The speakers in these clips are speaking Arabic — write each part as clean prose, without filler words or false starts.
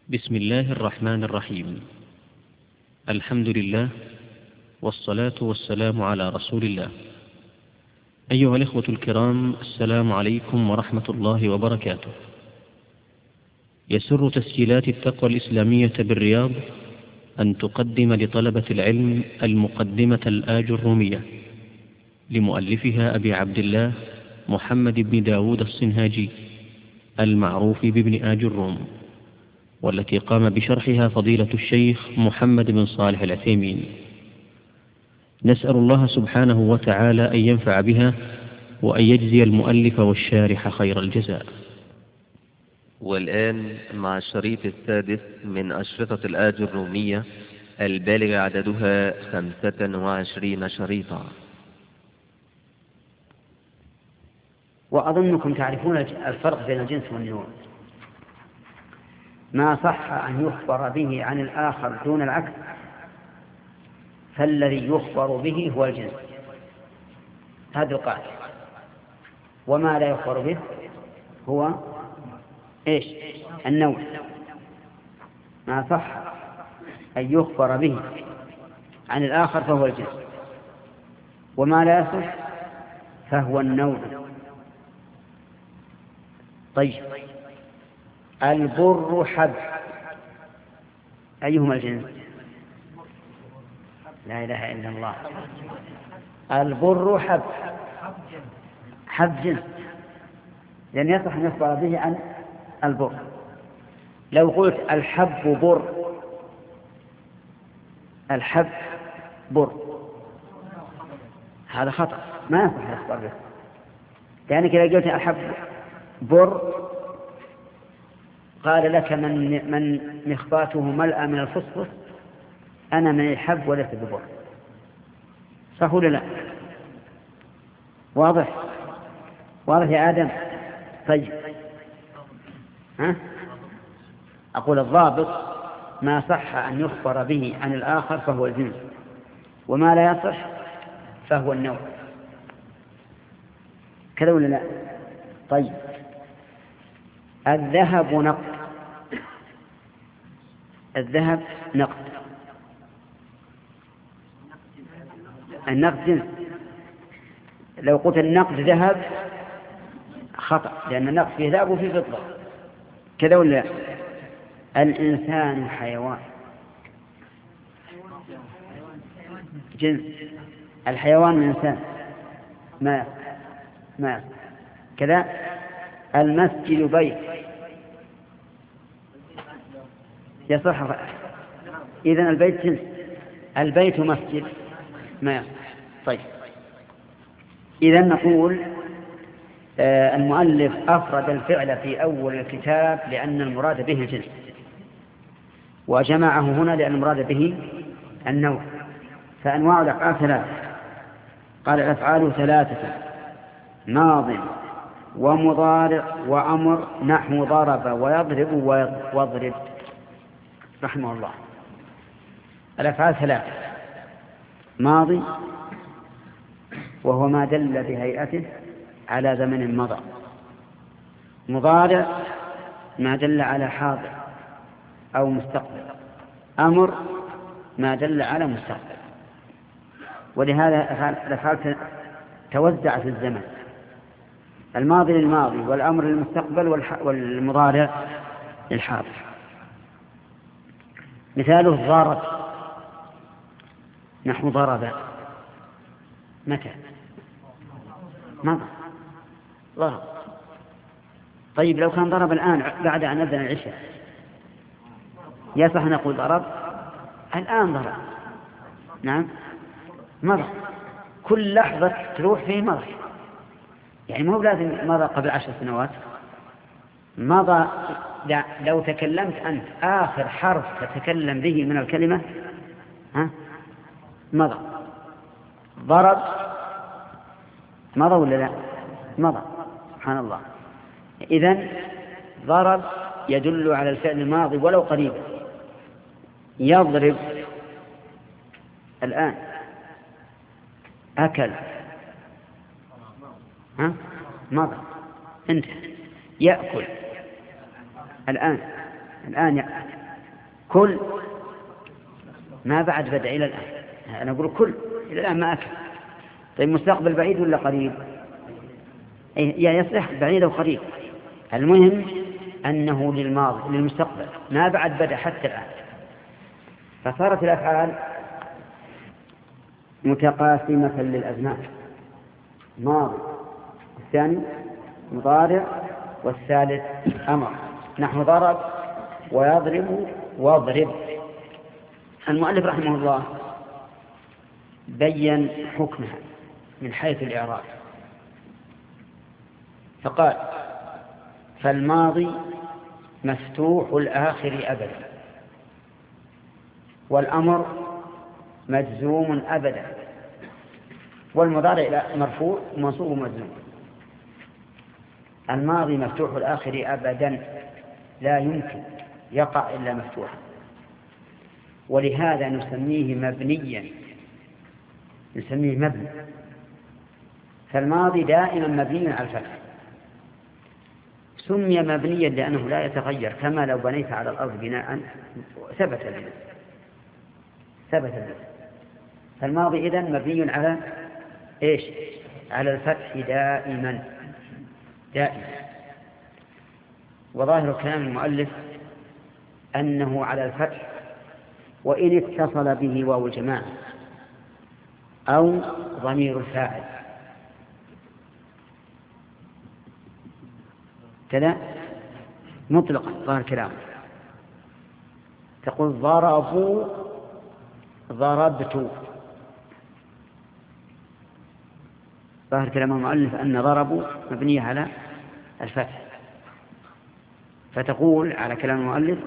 بسم الله الرحمن الرحيم. الحمد لله والصلاة والسلام على رسول الله. أيها الإخوة الكرام، السلام عليكم ورحمة الله وبركاته. يسر تسجيلات التقوى الإسلامية بالرياض أن تقدم لطلبة العلم المقدمة الآجرومية لمؤلفها أبي عبد الله محمد بن داود الصنهاجي المعروف بابن آجروم، والتي قام بشرحها فضيلة الشيخ محمد بن صالح العثيمين. نسأل الله سبحانه وتعالى أن ينفع بها وأن يجزي المؤلف والشارح خير الجزاء. والآن مع الشريط السادس من أشرطة الآجرومية البالغ عددها 25 شريطا. وأظنكم تعرفون الفرق بين الجنس والنوع. ما صح أن يخبر به عن الآخر دون العكس، فالذي يخبر به هو الجنس، هذا القاعدة. وما لا يخبر به هو إيش؟ النوع. ما صح أن يخبر به عن الآخر فهو الجنس، وما لا يصح فهو النوع. طيب، البر حب، أيهما الجنس؟ لا إله إلا الله. البر حب، حب جنس، لأن يصح أن يخبر به عن البر. لو قلت الحب بر، الحب بر، هذا خطأ، ما يصح أن يخبر به، لأنك إذا قلت الحب بر قال لك من مخباته ملأ من الفصفص أنا من الحب وليس ببر، صح ولا لا؟ واضح يا آدم؟ طيب، أقول الضابط ما صح أن يخبر به عن الآخر فهو الجنس، وما لا يصح فهو النوع، كذا ولا لا؟ طيب، الذهب نقد، الذهب نقد، النقد جنس. لو قلت النقد ذهب خطأ، لأن النقد فيه ذهب وفيه فضة، كذا ولا لا؟ الإنسان حيوان جنس، الحيوان من الإنسان ما كذا. المسجد بيت، يصح، إذن البيت جنس، البيت مسجد ما يصح. طيب، إذن نقول المؤلف أفرد الفعل في أول الكتاب لأن المراد به الجنس، وجمعه هنا لأن المراد به النوع. فأنواع الأفعال ثلاثة، قال الأفعال ثلاثة: ماض ومضارع وأمر، نحو ضرب ويضرب واضرب، رحمه الله. الأفعال ثلاثة: ماضي وهو ما دل بهيئته على زمن مضى، مضارع ما دل على حاضر أو مستقبل، أمر ما دل على مستقبل. ولهذا الأفعال توزع في الزمن: الماضي للماضي، والأمر للمستقبل، والمضارع للحاضر. مثاله ضرب، نحو ضرب، متى؟ مضى، ضرب. طيب، لو كان ضرب الآن بعد أن أذن العشاء يصح أن نقول ضرب؟ الآن ضرب، نعم، مضى، كل لحظة تروح فيه مضى، يعني مو لازم مضى قبل 10 سنوات، مضى. لو تكلمت أنت آخر حرف تتكلم به من الكلمة مضى. ضرب مضى ولا لا؟ مضى، سبحان الله. إذن ضرب يدل على الفعل الماضي ولو قريبا. يضرب الآن، أكل مضى، انتهى. يأكل الآن، الآن كل ما بعد بدأ إلى الآن، أنا أقول كل إلى الآن ما أكل. طيب مستقبل بعيد ولا قريب؟ يصلح بعيد أو قريب، المهم أنه للماضي للمستقبل ما بعد بدأ حتى الآن. فصارت الأفعال متقاسمة للأزمان، ماضي، الثاني مضارع، والثالث أمر، نحو ضرب ويضرب واضرب. المؤلف رحمه الله بين حكمها من حيث الإعراب فقال: فالماضي مفتوح الآخر أبدا، والأمر مجزوم أبدا، والمضارع مرفوع منصوب مجزوم. الماضي مفتوح الآخر أبدا، لا يمكن يقع إلا مفتوحا، ولهذا نسميه مبنيا، نسميه مبني. فالماضي دائما مبني على الفتح، سمي مبنيا لأنه لا يتغير، كما لو بنيت على الأرض بناء ثبت البناء. فالماضي إذن مبني على إيش؟ على الفتح دائما. وظاهر كلام المؤلف أنه على الفتح وإن اتصل به واو الجماعة أو ضمير الفاعل كذا مطلقا. ظاهر كلامه تقول ضربوا ضربت. ظاهر كلام المؤلف أن ضربوا مبنية على الفتح، فتقول على كلام المؤلف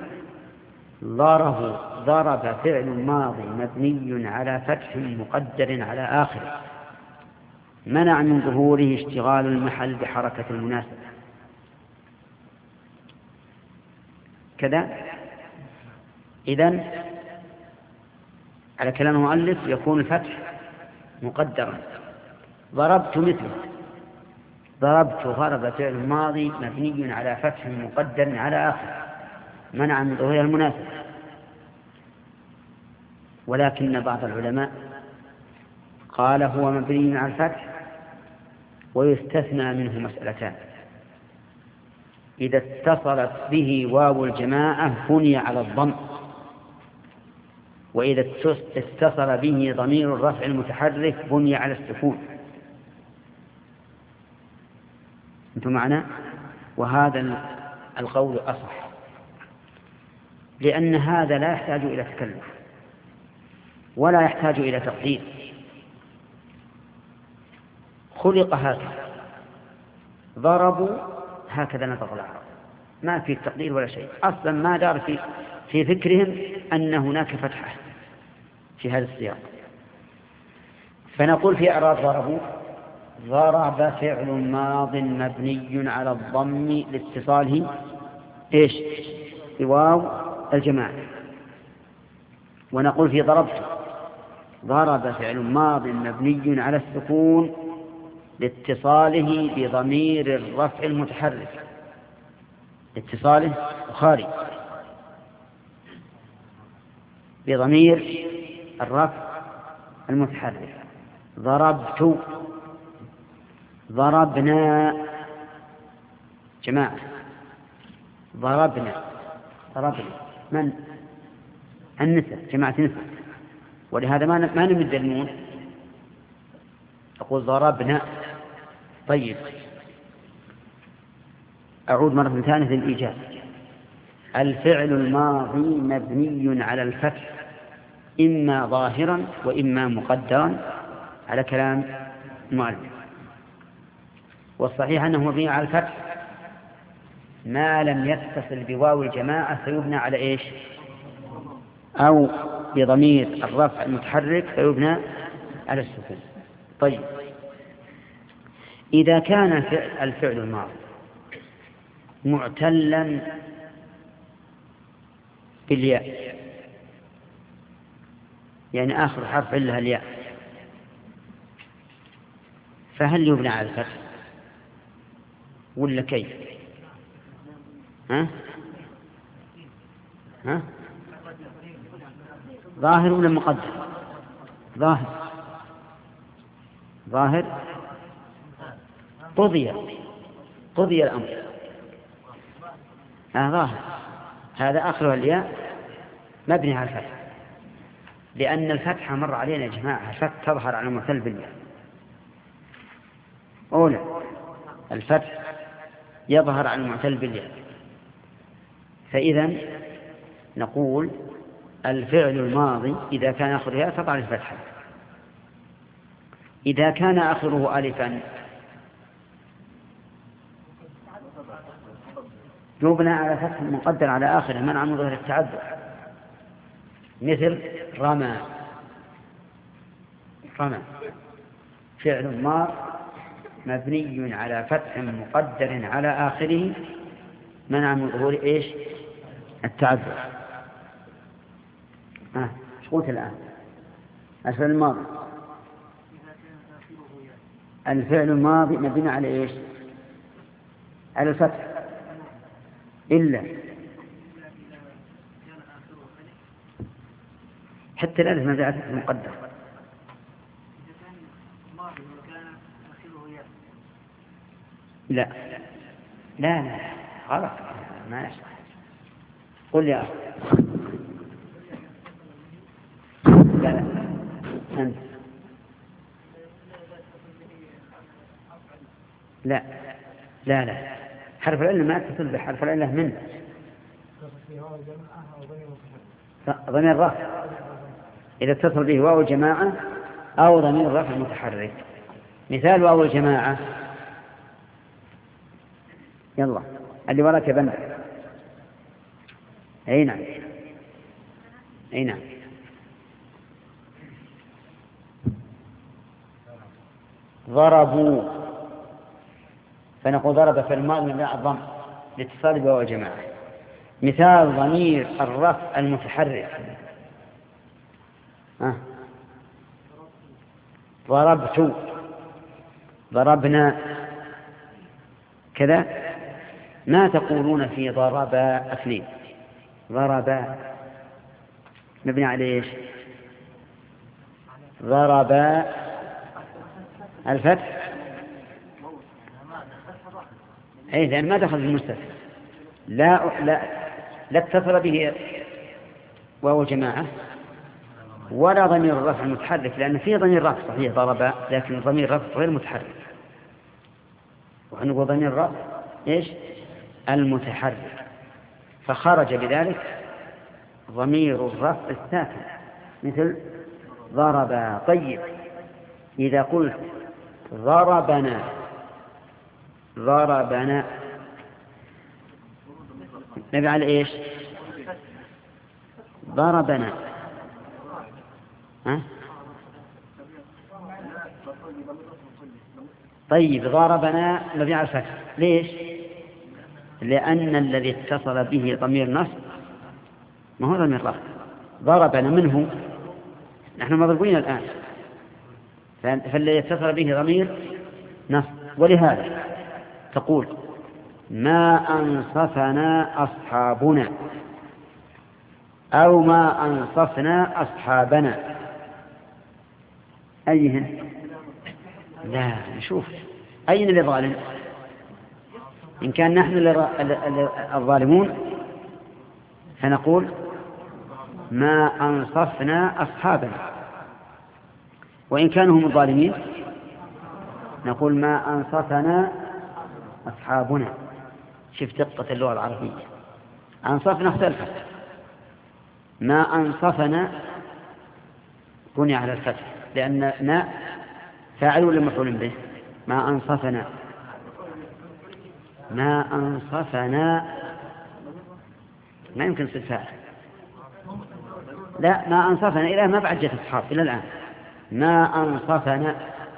ضرب فعل ماضي مبني على فتح مقدر على آخر منع من ظهوره اشتغال المحل بحركة المناسبة. كذا إذن على كلام المؤلف يكون الفتح مقدرا. ضربت مثله ضرب فعل ماضي مبني على فتح مقدر على آخر منع من ظهورها المناسبة. ولكن بعض العلماء قال هو مبني على الفتح ويستثنى منه مسألتان: إذا اتصلت به واو الجماعة بني على الضم، وإذا اتصل به ضمير الرفع المتحرك بني على السكون. أنتم معنا؟ وهذا القول أصح، لأن هذا لا يحتاج إلى تكلف ولا يحتاج إلى تقدير، خلق هكذا، ضربوا هكذا نطق العرب، ما في تقدير ولا شيء، أصلا ما دار في فكرهم أن هناك فتحة في هذا السياق. فنقول في إعراب ضربوا: ضرب فعل ماض مبني على الضم لاتصاله إيش؟ بواو الجماعة. ونقول في ضرب فعل ماض مبني على السكون لاتصاله بضمير الرفع المتحرك، لاتصاله بخاري بضمير الرفع المتحرك. ضربت، ضربنا جماعة، ضربنا من؟ النساء، جماعة نساء، ولهذا ما نمد النون، أقول ضربنا. طيب أعود مرة ثانية للإيجاز: الفعل الماضي مبني على الفتح إما ظاهرا وإما مقدرا على كلام المؤلف، والصحيح أنه مبني على الفتح ما لم يتصل بواو الجماعة فيبنى على إيش؟ أو بضمير الرفع المتحرك فيبنى على السكون. طيب إذا كان الفعل الماضي معتلا بالياء، يعني آخر حرف علها الياء، فهل يبنى على الفتح ولا كيف؟ ها؟ ظاهر ولا مقدر؟ ظاهر قضي الأمر. ظاهر. هذا آخر الياء مبني على الفتح، لأن الفتحة مر علينا يا جماعة، الفتح تظهر على المعتل بالياء. أولى الفتح يظهر على المعتل بالياء، فإذا نقول الفعل الماضي إذا كان آخره ياء تضع الفتحة، إذا كان آخره ألفا يبنى على فتح مقدر على آخره منع من ظهر التعذر، مثل رمى. فعل ماض مبني على فتح مقدر على آخره منع من ظهور إيش؟ التعذر. ايش قلت الآن؟ الفعل الماضي مبني على إيش؟ على الفتح إلا حتى الألف ما جاءت مقدر. لا غلط، ما يصح. قل يا أخي. لا أنت لا حرف العلة ما اتصل بحرف العلة من ضمير الرفع، إذا اتصل به واو الجماعة أو ضمير الرفع المتحرك. مثال واو الجماعة، يلا اللي وراك يا بنا. أي نعم ضربوا، فنقول ضرب في الماضي من الضم لاتصال بواو الجماعة. مثال ضمير الرفع المتحرك، ضربت، ضربنا كذا. ما تقولون في ضرب اثنين؟ ضرب مبني على ايش؟ ضرب الفتح، أي لأن ما دخل في المستثنى، لا اتصل به واو جماعة ولا ضمير الرفع المتحرك، لأن فيه ضمير رفع صحيح ضرب، لكن ضمير رفع غير متحرك، ونقول ضمير الرفع إيش؟ المتحرك، فخرج بذلك ضمير الرفع الساكن مثل ضرب. طيب إذا قلت ضربنا نبي على إيش؟ ضربنا، طيب ضربنا نبي على الفتح. ليش؟ لأن الذي اتصل به ضمير نصب ما هو ضمير رفع. ضربنا منه نحن مضربين الآن، فالذي اتصل به ضمير نصب، ولهذا تقول ما أنصفنا أصحابنا أو ما أنصفنا أصحابنا. أيهن؟ لا نشوف أين اللي ظالم. إن كان نحن الظالمون فنقول ما أنصفنا أصحابنا، وإن كانوا هم الظالمين نقول ما أنصفنا أصحابنا. شوف دقة اللغة العربية. أنصفنا اختلفت، ما أنصفنا بني على الفتح لأن نا فاعل ولا مفعول به؟ ما أنصفنا ما يمكن تصير فاعل. لا ما أنصفنا إلى ما بعد جت أصحاب إلى الآن. ما أنصفنا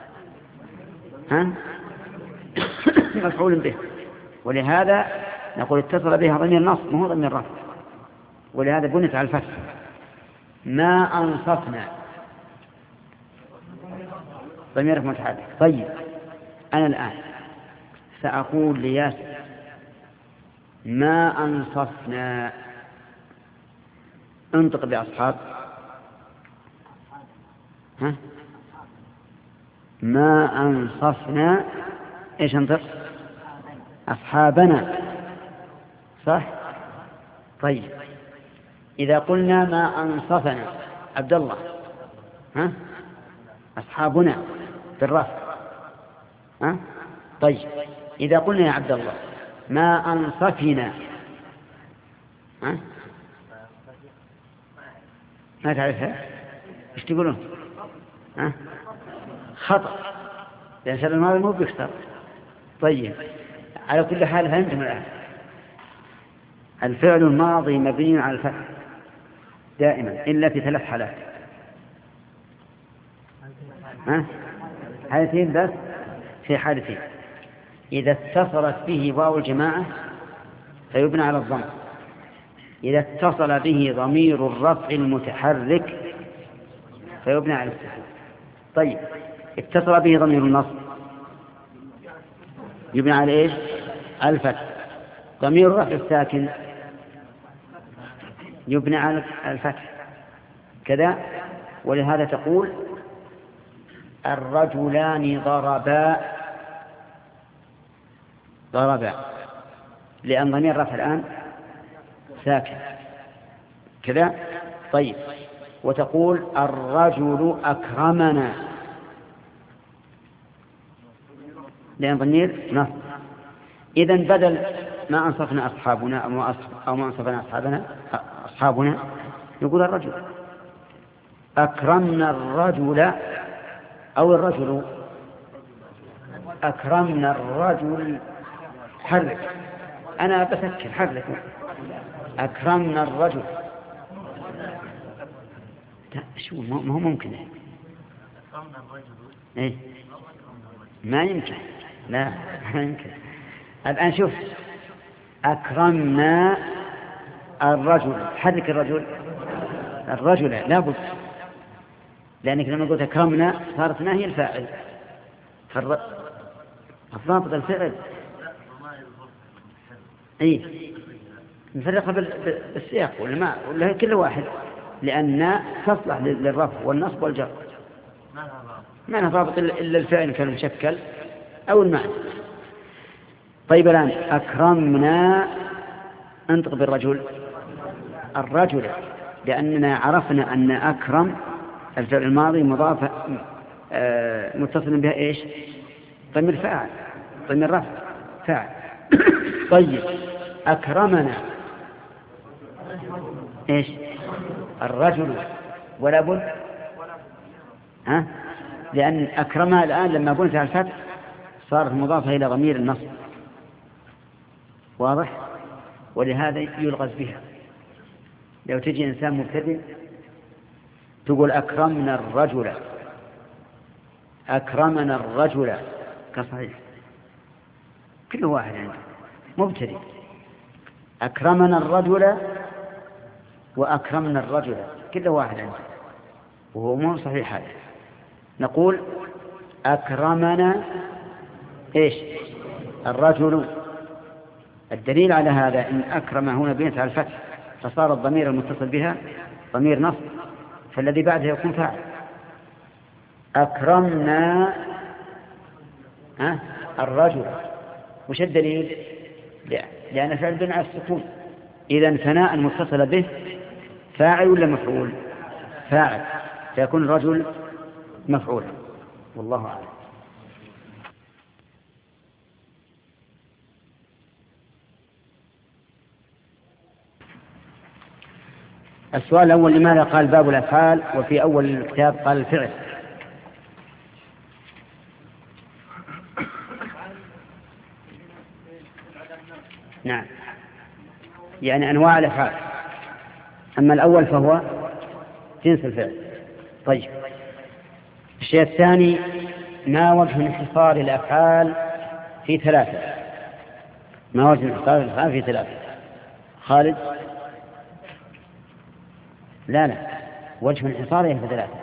مفعول به، ولهذا نقول اتصل بها ضمير نصب ما هو ضمير رفع، ولهذا بنت على الفتح. ما أنصفنا ضمير متحرك. طيب أنا الآن سأقول لياسر ما أنصفنا انطق بأصحاب. ها؟ ما أنصفنا. إيش انطق؟ أصحابنا. صح؟ طيب إذا قلنا ما أنصفنا عبد الله، ها؟ أصحابنا بالرفع. ها؟ طيب إذا قلنا يا عبد الله ما أنصفنا، ها؟ ما تعرفها؟ إيش تقولون؟ ها؟ خطأ، لأن الفعل الماضي مو بيكسر. طيب على كل حال فهمتم الآن. الفعل الماضي مبني على الفتح دائما إلا في 3 حالات. حالتين بس. في حالتين: إذا اتصلت به واو الجماعة فيبنى على الضم، إذا اتصل به ضمير الرفع المتحرك فيبنى على السكون. طيب اتصل به ضمير النصب يبنى على إيش؟ على الفتح. ضمير الرفع الساكن يبنى على الفتح كذا. ولهذا تقول الرجلان ضربا، لأن ضمير الرفع الآن ساكن كذا. طيب وتقول الرجل أكرمنا، لأن ضمير نصب. إذن بدل ما أنصفنا أصحابنا أو ما أنصفنا أصحابنا يقول الرجل. أكرمنا الرجل أو الرجل. أكرمنا الرجل. حرك، أنا بسكر حرك. أكرمنا الرجل. شو ما هو ممكن. إيه؟ ما يمكن. لا ما يمكن. الآن شوف أكرمنا الرجل. حرك الرجل لابد، لأنك لما قلت أكرمنا صارت ما هي الفاعل. الضابط الفعل. إيه نفرقها بالسياق ولا كل واحد، لأن تصلح للرفع والنصب والجر. ما لها ضابط إلا الفعل كان مشكل أو المعنى. طيب الآن أكرمنا انطق بالرجل. الرجل، لأننا عرفنا أن أكرم الفعل الماضي مضاف متصل بها إيش؟ ضمير فاعل، ضمير رفع فاعل. طيب أكرمنا إيش؟ الرجل، ولا بد. ها؟ لأن أكرمها الآن لما قلت على الفتح صارت مضافة إلى ضمير النصب. واضح؟ ولهذا يلغز بها. لو تجي إنسان مبتدئ تقول أكرمنا الرجل، أكرمنا الرجل كصحيح. كل واحد عنده مبتدئ أكرمنا الرجل وأكرمنا الرجل، كل واحد عنده وهو مو صحيح. هذا نقول أكرمنا إيش؟ الرجل. الدليل على هذا إن أكرم هنا بنت على الفتح فصار الضمير المتصل بها ضمير نصب، فالذي بعده يكون فاعل. أكرمنا الرجل. وش الدليل؟ لأن فعل بناء على السكون. إذن ثناء متصل به فاعل ولا مفعول؟ فاعل، فيكون الرجل مفعولا. والله أعلم. السؤال الأول: لماذا قال باب الأفعال وفي أول الكتاب قال الفعل؟ نعم، يعني أنواع الأفعال. أما الأول فهو جنس الفعل. طيب الشيء الثاني: ما وجه انحصار الأفعال في 3؟ ما وجه انحصار الأفعال في 3؟ خالد؟ لا وجه انحصاره في 3.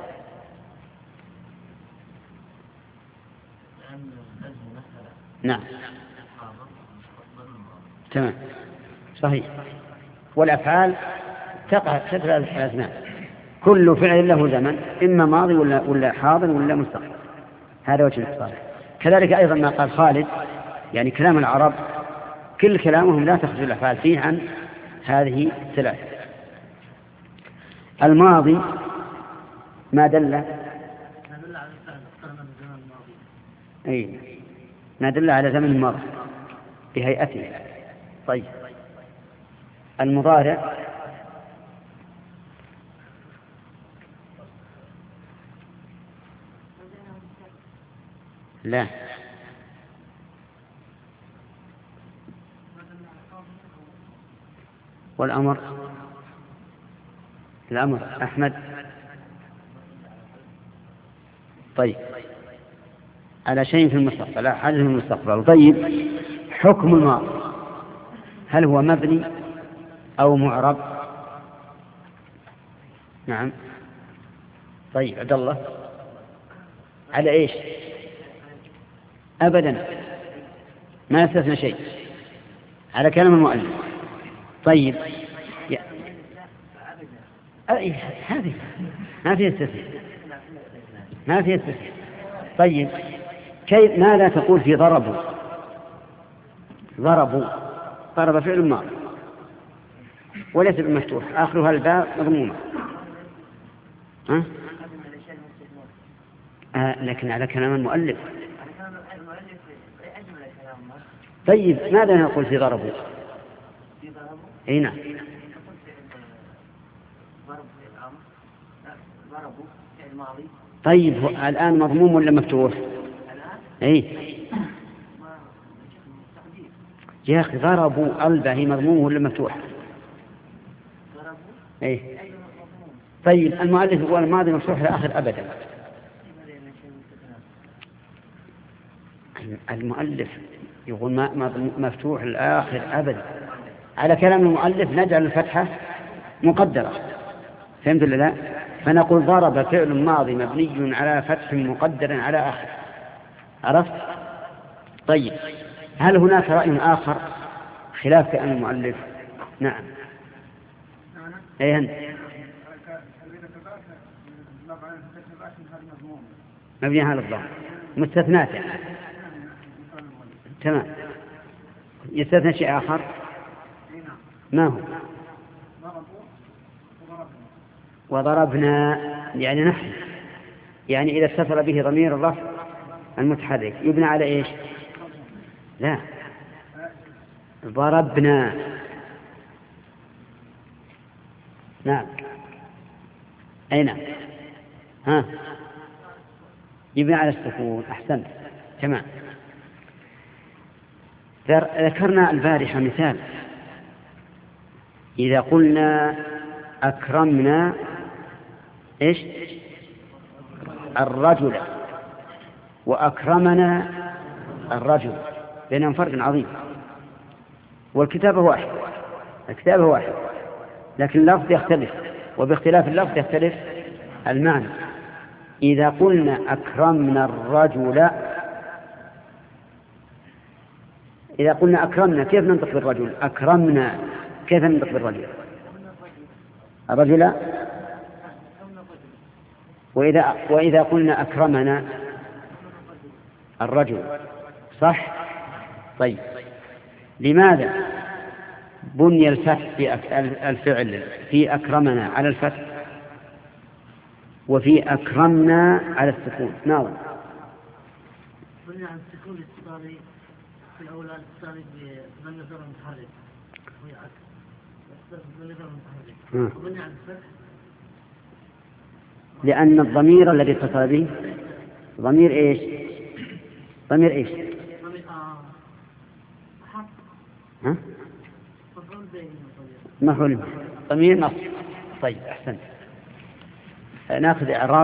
نعم تمام صحيح. والأفعال تتبع الأزمان، كل فعل له زمن، إما ماضي ولا حاضر ولا مستقبل، هذا وجه الاتصال. كذلك أيضا ما قال خالد، يعني كلام العرب كل كلامهم لا تخرج الأفعال فيه عن هذه الثلاثة. الماضي ما دل ما دل على زمن الماضي بهيئته. طيب المضارع لا، والأمر أحمد. طيب على شيء في المستقبل، لا حاجة في المستقبل. طيب حكم الماضي هل هو مبني أو معرب؟ نعم. طيب عبد الله على إيش؟ أبدا ما يستثنى شيء، على كلام المؤلف. طيب هذه ما في استثناء، ما في استثناء. طيب كيف ماذا تقول في ضربوا؟ ضرب فعل ماضي وليس بالمفتوح، آخرها الباء مضمومة. لكن على كلام المؤلف. طيب ماذا نقول في ضربوا؟ نعم. طيب الآن مضموم ولا مفتوح؟ يا أخي ضربوا الباء هي مضموم ولا مفتوح؟ طيب المؤلف يقول الماضي مفتوح لآخر أبدا. المؤلف يقول مفتوح لآخر أبدا، على كلام المؤلف نجعل الفتحة مقدرة، فهمت ولا لا؟ فنقول ضرب فعل ماضي مبني على فتح مقدر على آخر. عرفت؟ طيب هل هناك رأي آخر خلاف كلام المؤلف؟ نعم. أنت مبني على الضم مستثنات يعني. تمام. يستثنى شيء آخر ما هو؟ وضربنا يعني نحن، يعني إذا اتصل به ضمير الرفع المتحرك يبنى على إيش؟ لا، ضربنا. نعم. أين؟ يبنى على السكون. أحسنت. تمام. ذكرنا البارحة مثال، إذا قلنا أكرمنا إيش؟ الرجل، وأكرمنا الرجل، بينهم فرق عظيم، والكتابة واحد، الكتابة واحد، لكن اللفظ يختلف، وباختلاف اللفظ يختلف المعنى. إذا قلنا أكرمنا الرجل، إذا قلنا أكرمنا كيف ننطق بالرجل؟ أكرمنا كيف ننطق بالرجل؟ الرجل. وإذا قلنا أكرمنا الرجل، صح؟ طيب لماذا بني الفتح في الفعل في أكرمنا على الفتح وفي أكرمنا على السكون؟ ناظر. بني على السكون الاتصالي في الأولى الاتصالي بضمير متحرك، وبني على الفتح لأن الضمير الذي اتصل به ضمير إيش؟ ضمير إيش؟ مفعول به، ضمير نصب. طيب أحسنت. نأخذ إعراب.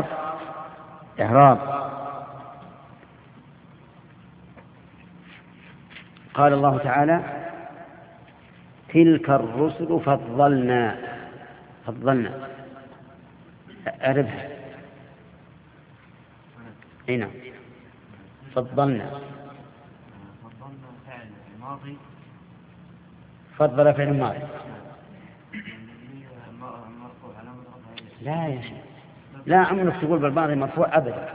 قال الله تعالى تلك الرسل فضلنا أعربها. نعم. فضلنا فعل ماضي، فضل فعل ماضي لا يا شيخ، لا عمرك تقول بالماضي مرفوع أبدا.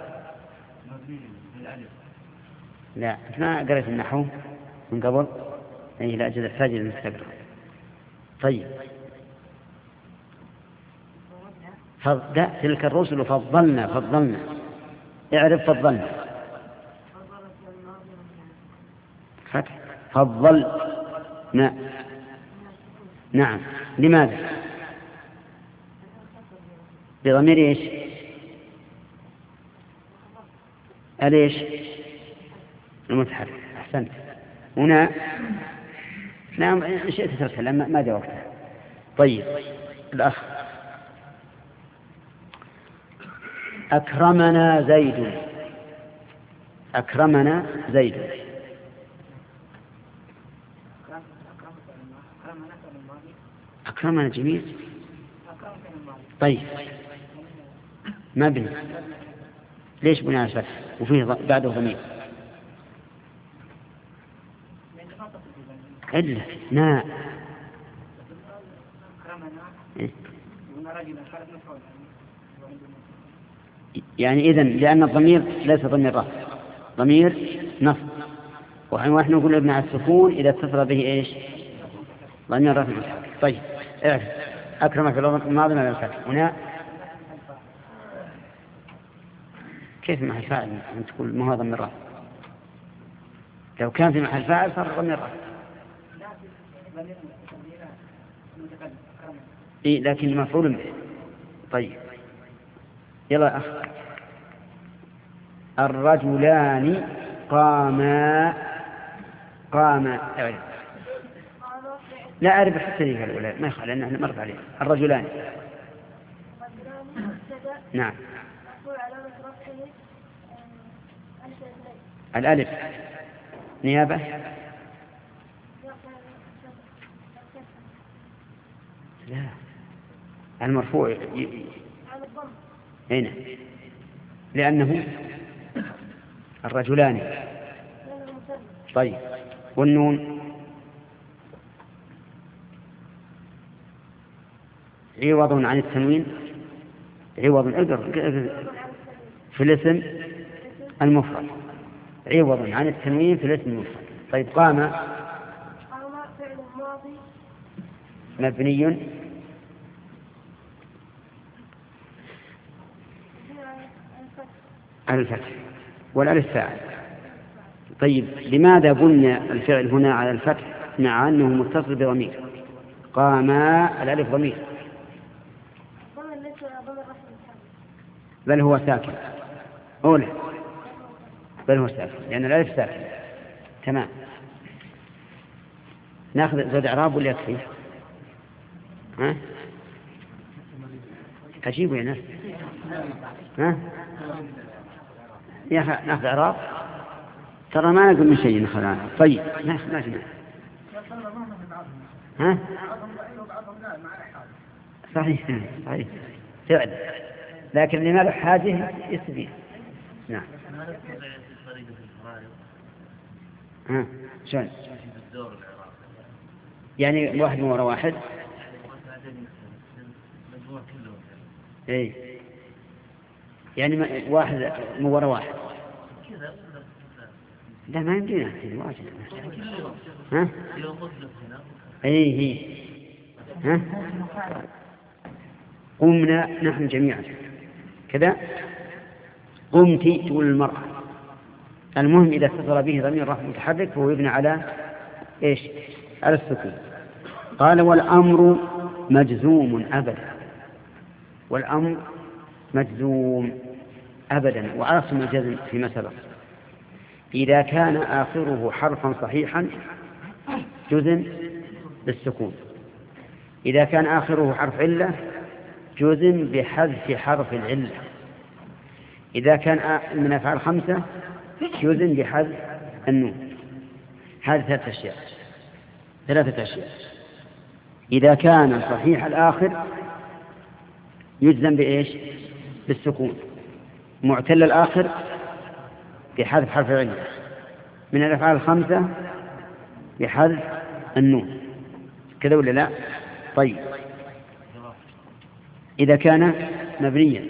لا أنت ما قريت النحو من قبل؟ أي لا أجل الحاجة للمستقرأ. طيب تلك الرسل فضلنا اعرف فضلنا فتح فضل. نعم لماذا؟ بضمير ايش؟ أليش المتحرك. أحسنت. هنا نعم شئت ترسل لما ما جاء وقتها. طيب الأخ أكرمنا زيد. أكرمنا زيد. أكرمنا جميل. طيب ما بني ليش بني على الفتح وفيه بعده ضمير؟ إلا نا يعني إذن لأن الضمير ليس ضمير رفع، ضمير نصب، ونحن نقول ابن على السكون إذا اتصل به إيش؟ ضمير رفع. طيب اعرف أكرم في الماضي من الفتح. هنا كيف محل فاعل أن تقول ما هو ضمير رفع؟ لو كان في محل فاعل صار ضمير رفع. إيه لكن مفعول به. طيب يلا أخ. الرجلان قاما لا أعرف حتى ذيك الأولى ما يخالف لأنه مرت عليه. الرجلان نعم الألف نيابة لا المرفوع هنا لأنه الرجلان. طيب والنون عوض عن التنوين. عوض في الاسم المفرد. عوض عن التنوين في الاسم المفرد. طيب قام فعل ماضي مبني على الفتح والألف فاعل. طيب لماذا بني الفعل هنا على الفتح مع أنه متصل بضمير؟ قام الألف ضمير بل هو ساكن. أولى بل هو ساكن لأن الألف ساكن. تمام. ناخذ زاد إعراب ولا يكفي؟ ها أجيبوا يا ناس. ها يا أخي ناخذ إعراب ترى ما نقول من شيء نخلعنا. طيب ما جمع. ها صحيح فعلا لكن لما له حاجة يستفيد. نعم ها شلون يعني واحد من وراء واحد؟ اي يعني واحد من وراء واحد. لا ما يمدينا واجد. ها اي ها قمنا نحن جميعا كذا. قمت تقول المرأة. المهم إذا اتصل به ضمير رفع متحرك فهو يبنى على إيش؟ على السكون. قال والأمر مجزوم أبدا. والأمر مجزوم أبدا. وعرفتم الجزم فيما سبق إذا كان آخره حرفا صحيحا جزم بالسكون. إذا كان آخره حرف علة جزم بحذف حرف العلة. إذا كان من أفعال 5 جزم بحذف النون. هذه 3 أشياء. إذا كان صحيح الآخر يجزم بإيش؟ بالسكون. معتل الآخر بحذف حرف العلة. من الأفعال 5 بحذف النون. كذا ولا لا؟ طيب إذا كان مبنيا.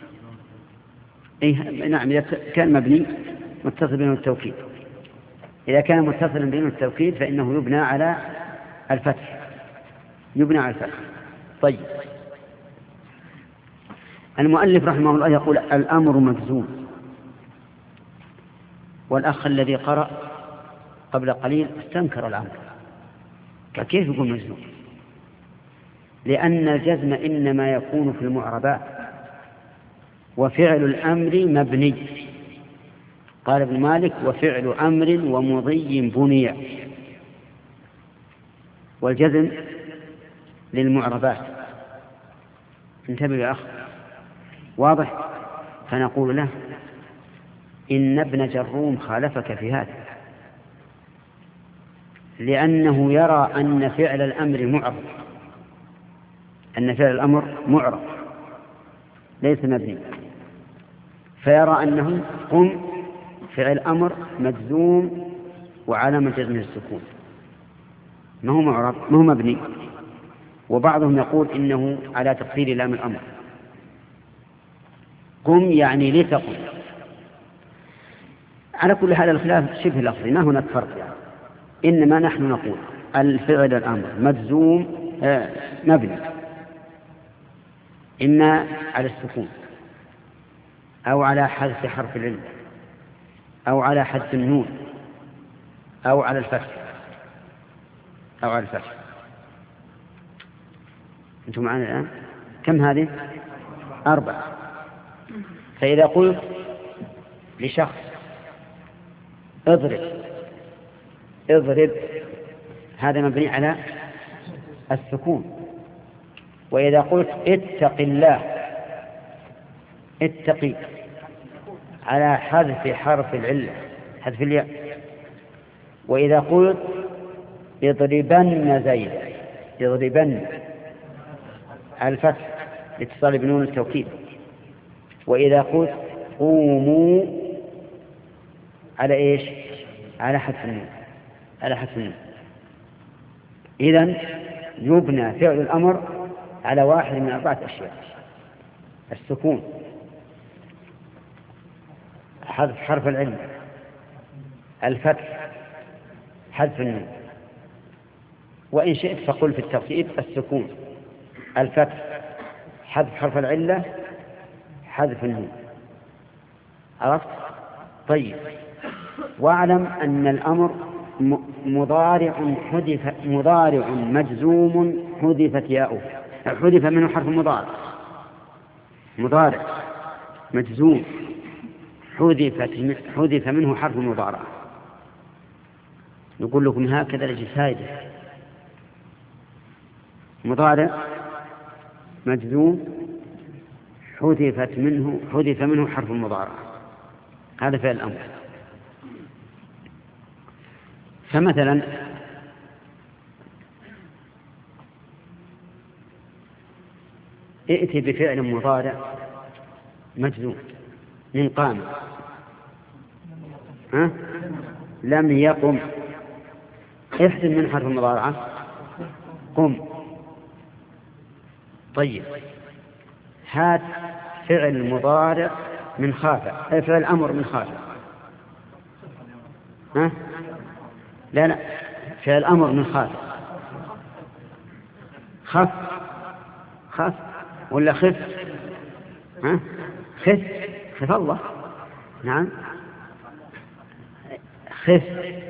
نعم، إذا كان مبني متصل بينه التوكيد. إذا كان متصلا بينه التوكيد فإنه يبنى على الفتح. طيب، المؤلف رحمه الله يقول الأمر مجزوم. والأخ الذي قرأ قبل قليل استنكر الأمر، كيف يقول مجزوم؟ لأن الجزم إنما يكون في المعربات، وفعل الأمر مبني. قال ابن مالك وفعل أمر ومضي بني، والجزم للمعربات. انتبه يا أخ، واضح؟ فنقول له إن ابن جروم خالفك في هذا، لأنه يرى أن فعل الأمر معرب، ليس مبني، فيرى أنه قم فعل أمر مجزوم وعلامة جزمه السكون، ما هو معرب، ما هو مبني. وبعضهم يقول إنه على تقدير لام الأمر، قم يعني لتقم. على كل حال الخلاف شبه لفظي، ما هناك فرق يعني. إنما نحن نقول الفعل الأمر مجزوم مبني، إما على السكون أو على حذف حرف العلة أو على حذف النون أو على الفتح أنتم معنا الآن؟ كم هذه؟ 4. فإذا قلت لشخص اضرب، هذا مبني على السكون. وإذا قلت اتق الله، اتقي، على حذف حرف العلة، حذف الياء. وإذا قلت اضربن زيد، اضربن على الفتح لاتصال بنون التوكيد. وإذا قلت قوموا على إيش؟ على حذف النون. إذن يبنى فعل الأمر على واحد من 4 أشياء: السكون، حذف حرف العلة، الفتح، حذف النون. وإن شئت فقل في الترتيب: السكون، الفتح، حذف حرف العلة، حذف النون. عرفت؟ طيب، واعلم أن الأمر مضارع مجزوم حذفت ياؤه، حذف منه حرف مضارع مجزوم حذف منه حرف المضارع. نقول لكم هكذا لجي فائدة: مضارع مجزوم حذف منه حرف المضارع، هذا فعل الأمر. فمثلا ائتي بفعل مضارع مجزوم من قام، لم يقم، احسن من حرف المضارعة قم. طيب، هات فعل مضارع من خاف، فعل أمر من خاف. لا، فعل أمر من خاف. خف ولا خف؟ خف الله. نعم، خف.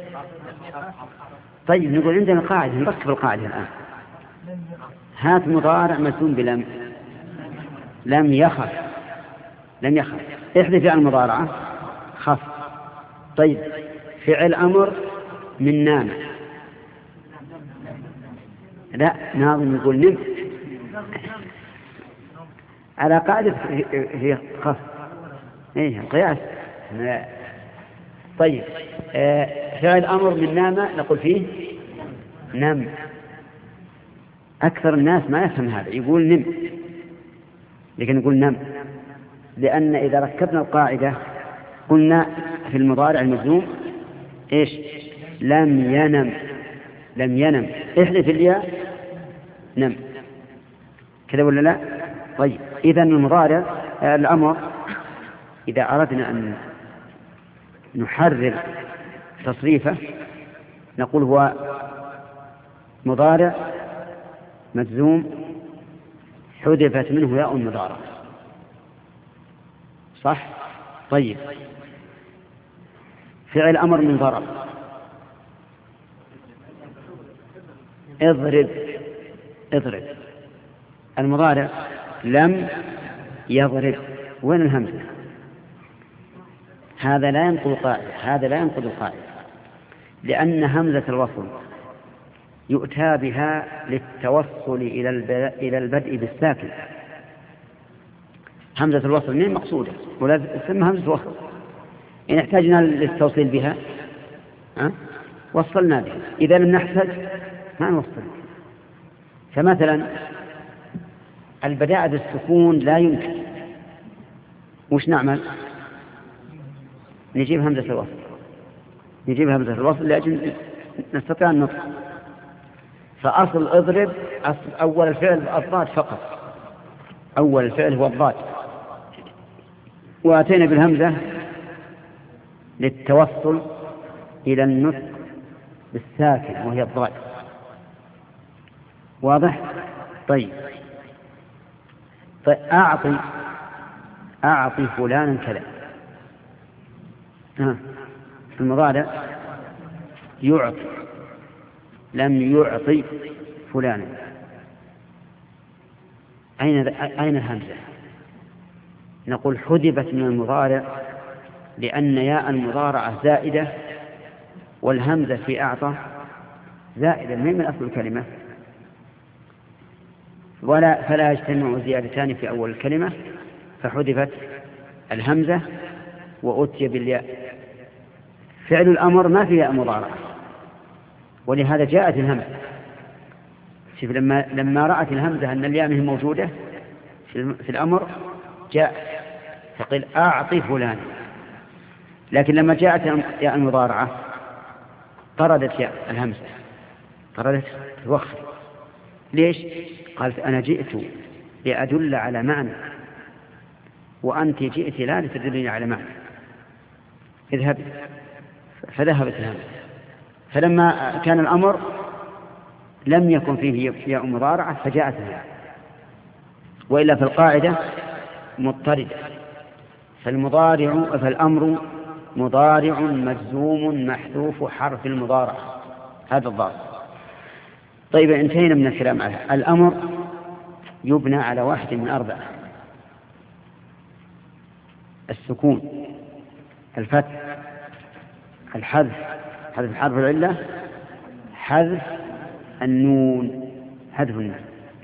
طيب، نقول عندنا قاعدة، نركب القاعدة الآن. هات مضارع مجزوم بلم، لم يخف، احذف فعل المضارعة خف. طيب، فعل أمر من نام، لا ناظم يقول نم، على قاعدة هي خف، القياس. طيب، فعل أمر من نام نقول فيه نم. أكثر الناس ما يفهم هذا، يقول نم، لكن يقول نم، لأن إذا ركبنا القاعدة قلنا في المضارع المجزوم إيش؟ لم ينم، احذف الياء نم، كذا ولا لا؟ طيب إذن المضارع الأمر إذا أردنا أن نحرر تصريفه نقول هو مضارع مجزوم حذفت منه ياء المضارع، صح؟ طيب فعل أمر من ضرب، اضرب، اضرب. المضارع لم يضرب، وين الهمزة؟ هذا لا ينقض قاعدة، هذا لا ينقض قاعدة، لأن همزة الوصل يؤتى بها للتوصل إلى البدء بالساكن. همزة الوصل من مقصودة ولا تسمى همزة وصل، إن احتاجنا للتوصيل بها وصلنا بها، إذا لم نحتاج ما نوصل. فمثلا البداء بالسكون لا يمكن، وش نعمل؟ نجيب همزة الوصل، نجيب همزة الوصل لأجل نستطيع النطق. فأصل اضرب أول الفعل الضاد فقط، أول الفعل هو الضاد، وأتينا بالهمزة للتوصل إلى النطق بالساكن وهي الضاد. واضح؟ طيب أعطي فلانا كذا. المضارع يعطي، لم يعطي فلانا. أين الهمزة؟ نقول حذفت من المضارع لأن ياء المضارعة زائدة، والهمزة في أعطى زائدة من أصل الكلمة، فلا يجتمع زيادتان في أول الكلمة، فحذفت الهمزة وأتي بالياء. فعل الأمر ما في ياء مضارعة، ولهذا جاءت الهمزة. شوف لما رأت الهمزة أن الياء منه موجودة في الأمر جاء فقل أعطي فلان، لكن لما جاءت ياء المضارعة طردت ياء الهمزة، طردت الوقف. ليش؟ قالت أنا جئت لأدل على معنى، وأنت جئت لا لتدلني على معنى، اذهبي. فذهبت الهمزة. فلما كان الأمر لم يكن فيه ياء مضارعة فجاءت الهمزة، وإلا في القاعدة مضطردة. فالأمر مضارع مجزوم محذوف حرف المضارعة، هذا الضابط. طيب انتهينا من الكلام عليه. الأمر يبنى على واحد من أربعة: السكون، الفتح، الحذف، حذف حرف العلة، حذف النون، حذف النون.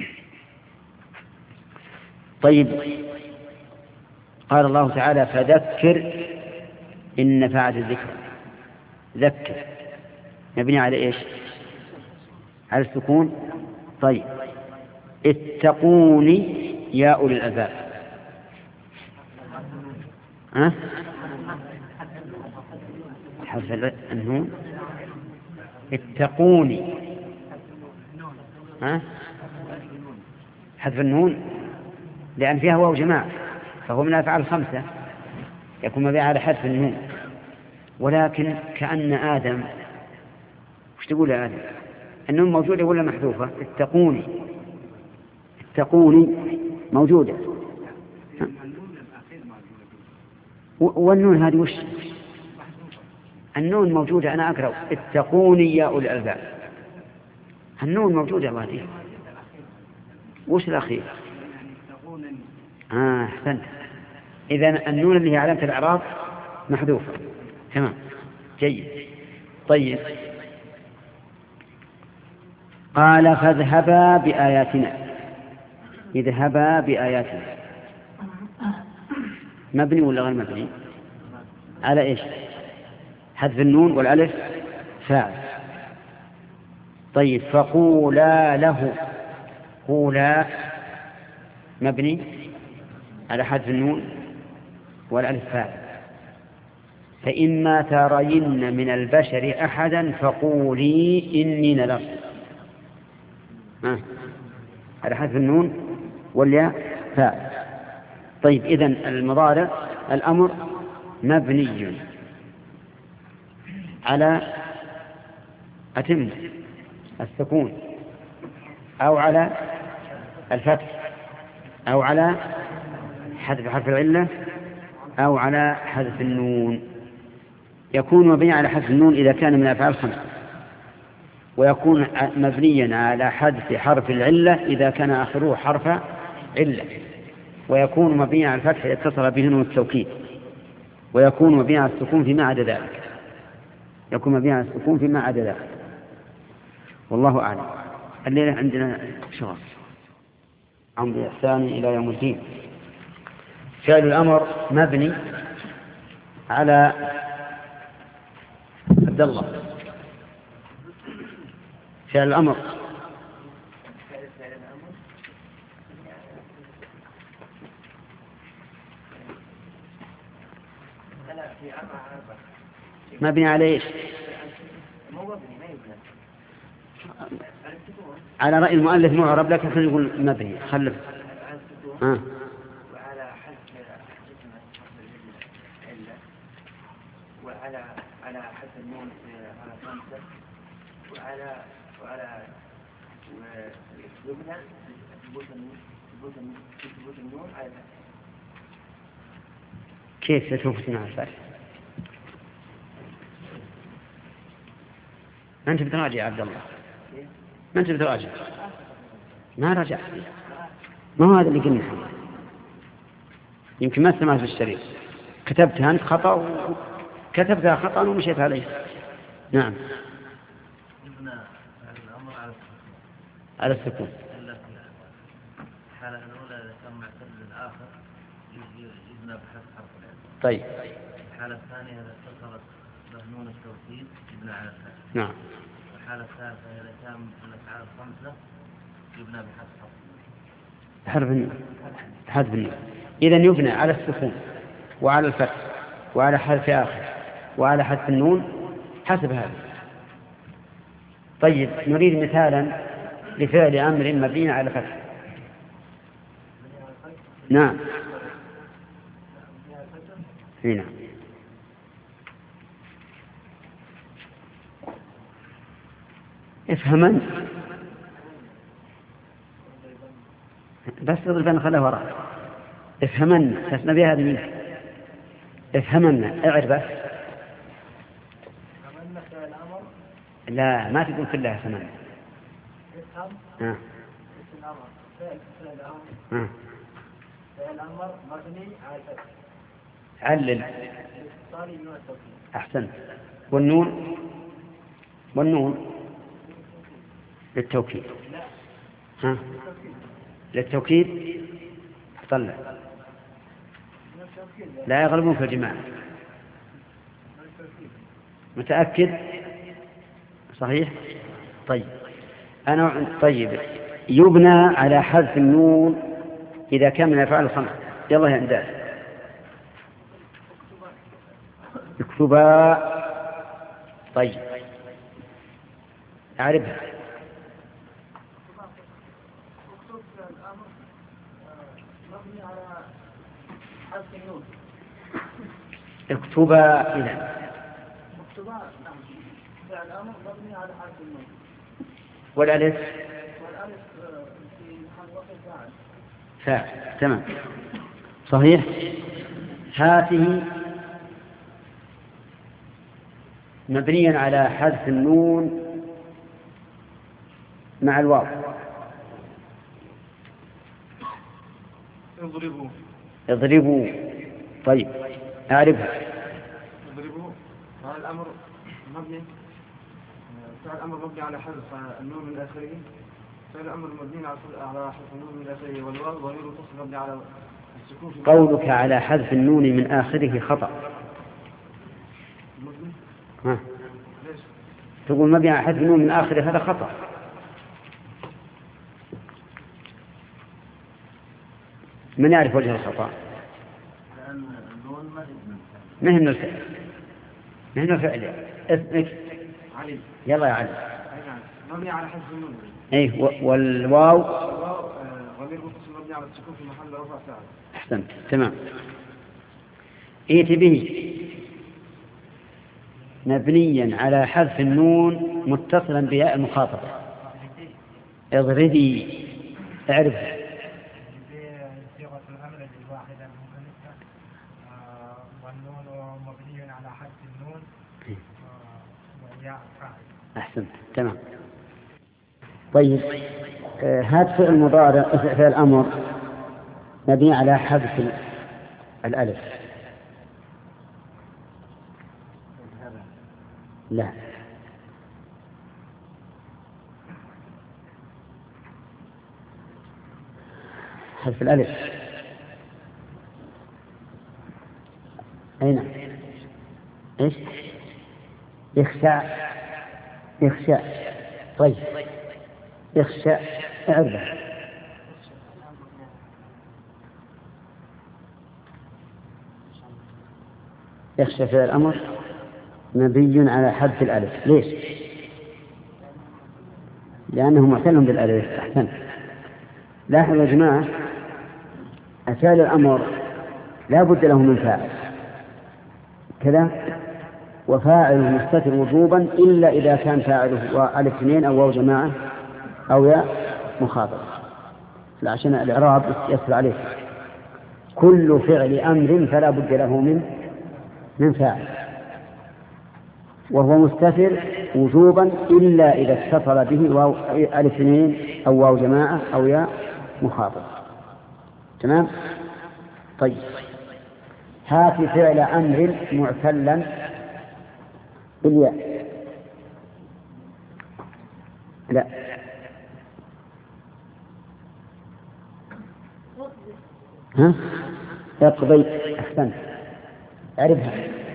طيب قال الله تعالى فذكر إن نفعت الذكر. ذكر مبني على إيش؟ على السكون. طيب اتقوني يا أولي الألباب. حذف النون. اتقوني حذف النون لأن فيها واو جماعة، فهو من الأفعال الخمسة يكون مبني على حذف النون. ولكن كأن آدم، وش تقول يا آدم؟ النون موجودة ولا محذوفة؟ اتقوني، اتقوني موجودة. والنون هذه وش؟ النون موجودة، أنا أقرأ اتقوني يا أولي الألباب. النون موجودة هذه. وش الأخير؟ أحسنت. إذن النون اللي هي علامة الإعراب محذوفة. تمام، جيد. طيب قال فاذهبا بآياتنا. اذهبا بآياتنا مبني ولا غير مبني؟ على إيش؟ حذف النون والألف فاعل. طيب فقولا له. قولا مبني على حذف النون والألف فاعل. فإما ترين من البشر أحدا فقولي إني نذرت. على حذف النون والياء فاعل. طيب إذن المضارع الأمر مبني على أتم السكون أو على الفتح أو على حذف حرف العلة أو على حذف النون. يكون مبنيا على حذف النون إذا كان من الأفعال الخمسة، ويكون مبنيا على حذف حرف العلة إذا كان آخره حرف علة، ويكون مبنيا على الفتح إذا اتصل به نون التوكيد، ويكون مبنيا على السكون فيما عدا ذلك. يكون مبنيا على السكون فيما عدا ذلك. والله أعلم. الليلة عندنا شغل عن بإحسان إلى يوم الدين. فعل الأمر مبني على عبد الله. فعل الأمر مبني على ايش؟ على رأي المؤلف معرب، لكن خلينا نقول مبني. خلف وعلى حذف وعلى حذف النون على خمسة وعلى يبنى ثبوت النون على الفتح. كيف ستثبت مع الفتح؟ ما أنت بتراجع يا عبد الله، ما أنت بتراجع، ما رجعت، ما هو هذا اللي قلنا. يمكن ما سمعت بالشريط، كتبتها أنت خطأ كتبتها خطأ ومشيت عليه. نعم. على السكون. الحالة الأولى إذا كان معتل للآخر يبنى بحذف حرف العلة. طيب. الحالة الثانية إذا اتصلت بنون التوكيد يبنى على الفتح. نعم. الحالة الثالثة إذا كان من الأفعال الخمسة يبنى بحذف حذف النون. إذن يبنى على السكون وعلى الفتح وعلى حذف آخر وعلى حذف النون حسب هذا. طيب نريد مثالا لفعل أمر مبني على فتح. نعم. هنا افهمن بس اضربنا خلاه وراء. افهمن تسمى بها هذه منك. افهمن اعرف بس. لا ما تقول كلها افهمن. ها. الأمر مبني على الفتح. علل. أحسنت. والنون للتوكيد. ها للتوكيد. طلع لا يغلبون في الجماعة. متأكد؟ صحيح. طيب طيب يبنى على حذف النون إذا كان من الأفعال الخمسة. يلا يا أنداز. اكتبا. طيب أعرفها. اكتبا إذا. والألف فاعل. تمام صحيح. هاته مبنيا على حذف النون مع الواو. اضربوا. طيب أعرفها. اضربوا. هذا الأمر مبني. فعل الأمر مبني على حذف النون من آخره. فعل الأمر مبني على حذف النون من آخره والواو ضمير متصل مبني على السكون. قولك على حذف النون من آخره خطأ. ها. تقول مبني على حذف النون من آخره هذا خطأ. من يعرف وجه الخطأ؟ لأن النون ما هي من الفعل. ما هي من الفعل. اسمك علي. يلا يا علي. مبني على حذف النون. ايه والواو ضمير متصل مبني على السكون في محل رفع فاعل. أحسنت تمام. ائت به مبنيا على حذف النون متصلا بياء المخاطبة. اضربي اعرف صيغة الأمر الواحدة المؤنثة والنون مبني على حذف النون والياء فاعل. أحسنت تمام. طيب هذا فعل المضارع فعل الأمر مبني على حذف الألف. لا حذف الألف. أين إيش يخشى يخشى. طيب يخشى اعرفه. يخشى فعل الأمر مبني على حذف الألف. ليش؟ لأنه معتل بالألف. أحسن. لاحظوا يا جماعة فعل الأمر لا بد له من فاعل كذا، وفاعله مستتر وجوبا إلا إذا كان فاعله ألف اثنين أو واو جماعة أو ياء مخاطب، عشان الإعراب يسهل عليه. كل فعل أمر فلا بد له من فاعل، وهو مستتر وجوبا إلا إذا اتصل به واو ألف اثنين أو واو جماعة أو ياء مخاطب. تمام. طيب هات فعل أمر معتلا بالياء. لا ها اقضي. أحسنت أعرفها.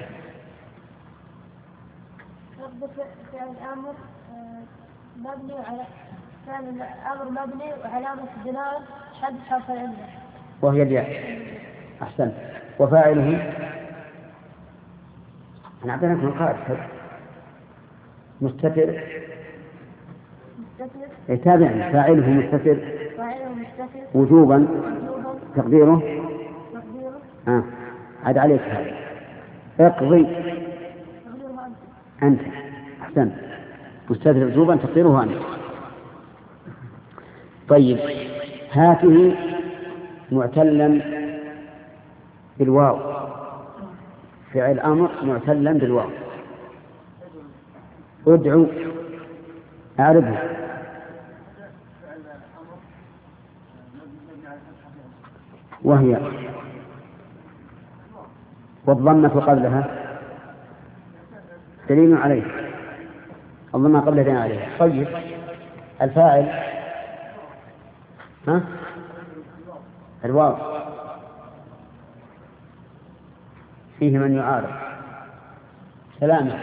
فعل الأمر مبني على فعل الأمر مبني وعلامة بناء حذف حرف العلة وهي الياء. أحسنت. وفاعله أنا أعطيناكم القاعدة مستتر. تابعنا. فاعله مستتر وجوبا تقديره عاد عليك هذا. اقضي أنت. أحسنت. مستتر وجوبا تقديره أنت. طيب هاته معتلا بالواو. فعل أمر معتلا بالواو. ادعو أعرفه. وهي والضمة قبلها دليل عليه. الضمة قبلها دليل عليه. طيب الفاعل الواو فيه من يعارض. سلامة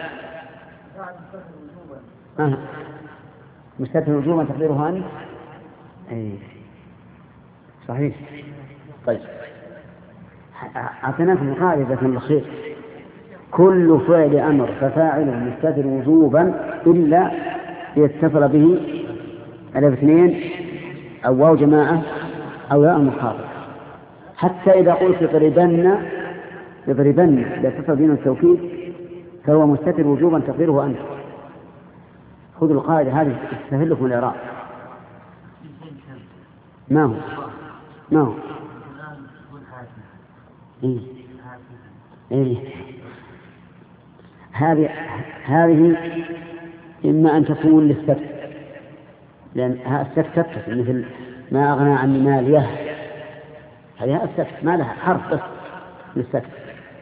مستتر وجوبا تقديرها أنت. أي صحيح. طيب أعطيناكم قاعدة بخير. كل فعل أمر ففاعله مستتر وجوبا إلا يتصل به ألف اثنين أو واو جماعة أو ياء مخاطب. حتى إذا قلت يضربن لا تصل بين التوكيد فهو مستتر وجوبا تقديره أنت. خذوا القاعدة هذه تسهل لكم الإعراب. ما هو هذه إما أن تكون للسكت، لأن السكت تتصل مثل ما أغنى عن ماليه. هذه السكت ما لها حرف بس للسكت.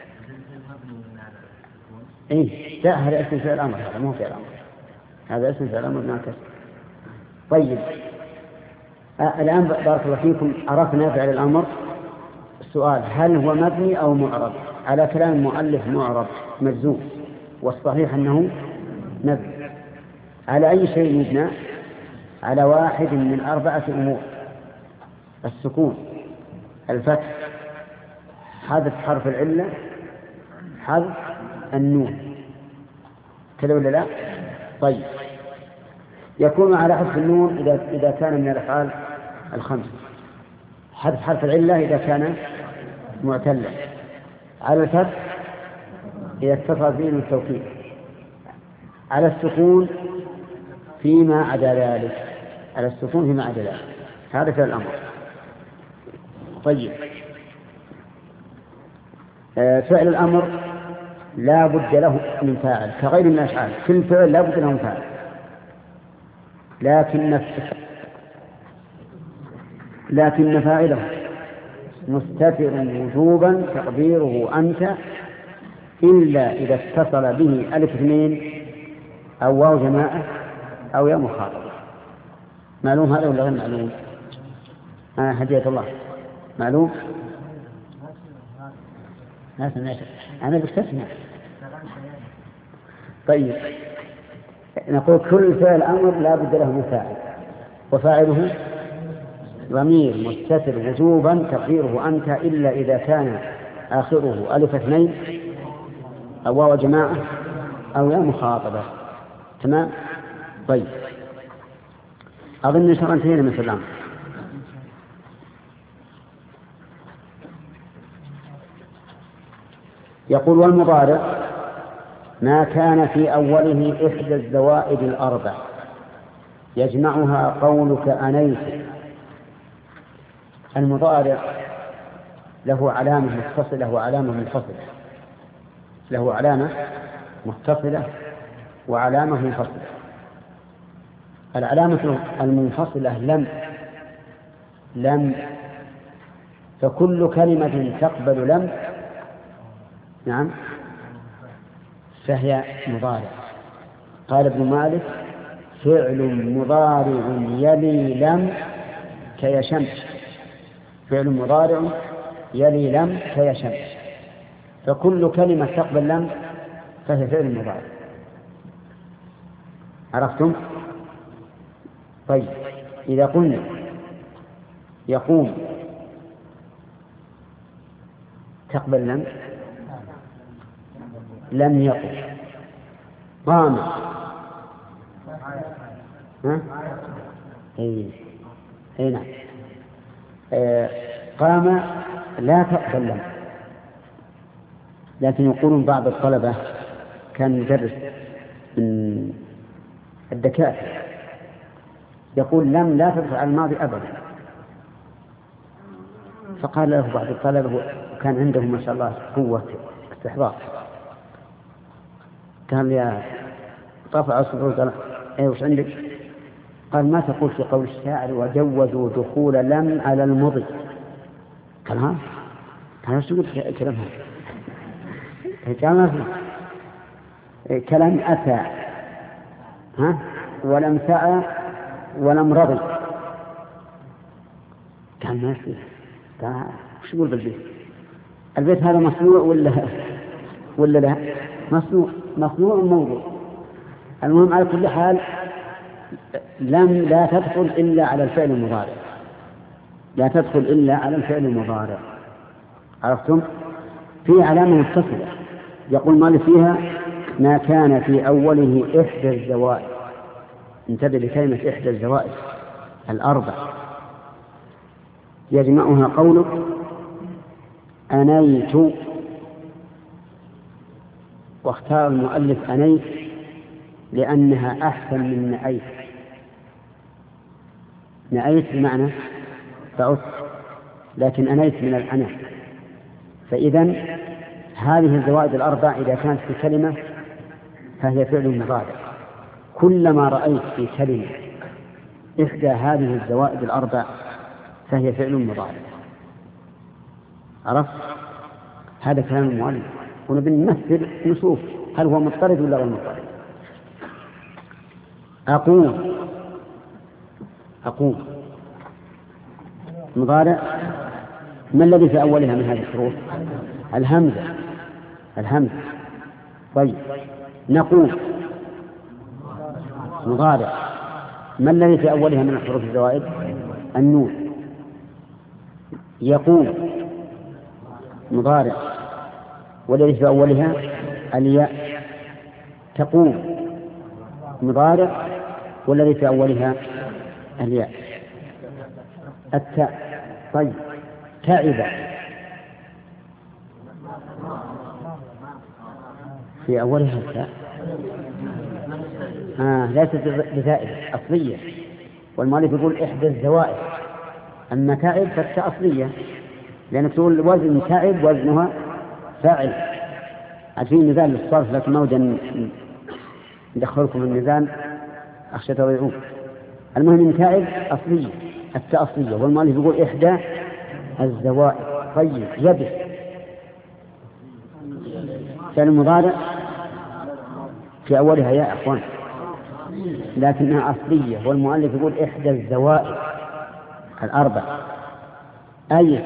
لا هذا اسم فعل الأمر. هذا مو فعل الأمر. هذا اسم فعل الأمر ما كسر. طيب الآن بارك الله فيكم عرفنا فعل الأمر. السؤال هل هو مبني أو معرب؟ على كلام المؤلف معرب مجزوم، والصحيح أنه مبني. على أي شيء يبنى؟ على واحد من 4 أمور: السكون، الفتح، حذف حرف العلة، حذف النون. كذا ولا لا؟ طيب يكون على حذف النون إذا كان من الأفعال 5: حذف حرف العلة إذا كان معتلا، على الفتح إذا اتصل به من التوكيد، على السكون فيما عدا ذلك، على السكون فيما عدا ذلك. هذا فعل الأمر. طيب، فعل الأمر لا بد له من فاعل كغير من الأفعال، كل فعل لا بد له من فاعل، لكن فاعله مستتر وجوبا تقديره أنت، إلا إذا اتصل به ألف اثنين أو واو جماعة أو يا مخاطبة. معلوم هذا ولا غير معلوم؟ هدية الله معلوم؟ أنا بستثنى. طيب، نقول كل فعل أمر لا بد له من فاعل، وفاعله ضمير مستتر وجوبا تقديره أنت، إلا إذا كان آخره ألف اثنين أو واو جماعة أو يا مخاطبة. تمام؟ طيب، أظن شرع انتهينا من الأمر. يقول والمضارع ما كان في أوله إحدى الزوائد الأربع يجمعها قولك أنيت. المضارع له علامة متصلة وعلامة منفصلة، له علامة متصلة وعلامة منفصلة. العلامة المنفصلة لم، فكل كلمة تقبل لم نعم فهي مضارع. قال ابن مالك فعل مضارع يلي لم كيشمس، فعل مضارع يلي لم كيشمس، فكل كلمة تقبل لم فهي فعل مضارع. عرفتم؟ طيب، إذا قلنا يقوم تقبل لم يقم. قام نعم. قام لا تقبل لم. لكن يقولون بعض الطلبة كان يدرس من الدكاترة يقول لم لا تدخل على الماضي أبدا، فقال له بعض الطلبة وكان عنده ما شاء الله قوة استحضار، قال يا طفع الصدور، قال ايه وش عندك؟ قال ما تقول في قول الشاعر وجوزوا دخول لم على المضي؟ قال ها ايش تقول كلام هذا؟ كلام أتى ولم سعى ولم رضي. قال ما فيه. قال وش يقول بالبيت؟ البيت هذا مصنوع ولا لا؟ مصنوع موضوع. المهم على كل حال لم لا تدخل إلا على الفعل المضارع، لا تدخل إلا على الفعل المضارع. عرفتم؟ في علامة متصلة يقول مالك فيها ما كان في أوله إحدى الزوائد. انتبه لكلمة إحدى الزوائد الأربع يجمعها قولك أنيت، واختار المؤلف أنيت لأنها أحسن من نأيت. نأيت بمعنى فعدت، لكن أنيت من العناء. فإذن هذه الزوائد الأربع إذا كانت في كلمة فهي فعل مضارع. كلما رأيت في كلمة إحدى هذه الزوائد الأربع فهي فعل مضارع. عرفت؟ هذا كلام المؤلف، ونبي نمثل نشوف هل هو مضطرد ولا غير مضطرد. أقوم مضارع. ما الذي في أولها من هذه الحروف؟ الهمزة. طيب، نقوم مضارع. ما الذي في أولها من الحروف الزوائد؟ النون. يقوم مضارع، والذي في أولها الياء. تقوم مضارع، والذي في أولها الياء. التاء. طيب، تعب في أولها التاء ليست بزائدة أصلية، والمؤلف يقول إحدى الزوائد. أما تعب فالتاء أصلية، لأنك تقول وزن تعب وزنها فاعل. عارفين الميزان للصرف، لكن ما ودي ندخلكم الميزان أخشى تضيعون. المهم إن تعب أصلية، التاء أصلية، والمؤلف يقول إحدى الزوائد. طيب يبس فعل مضارع في أولها يا أخوان لكنها أصلية، والمؤلف يقول إحدى الزوائد الأربع. أي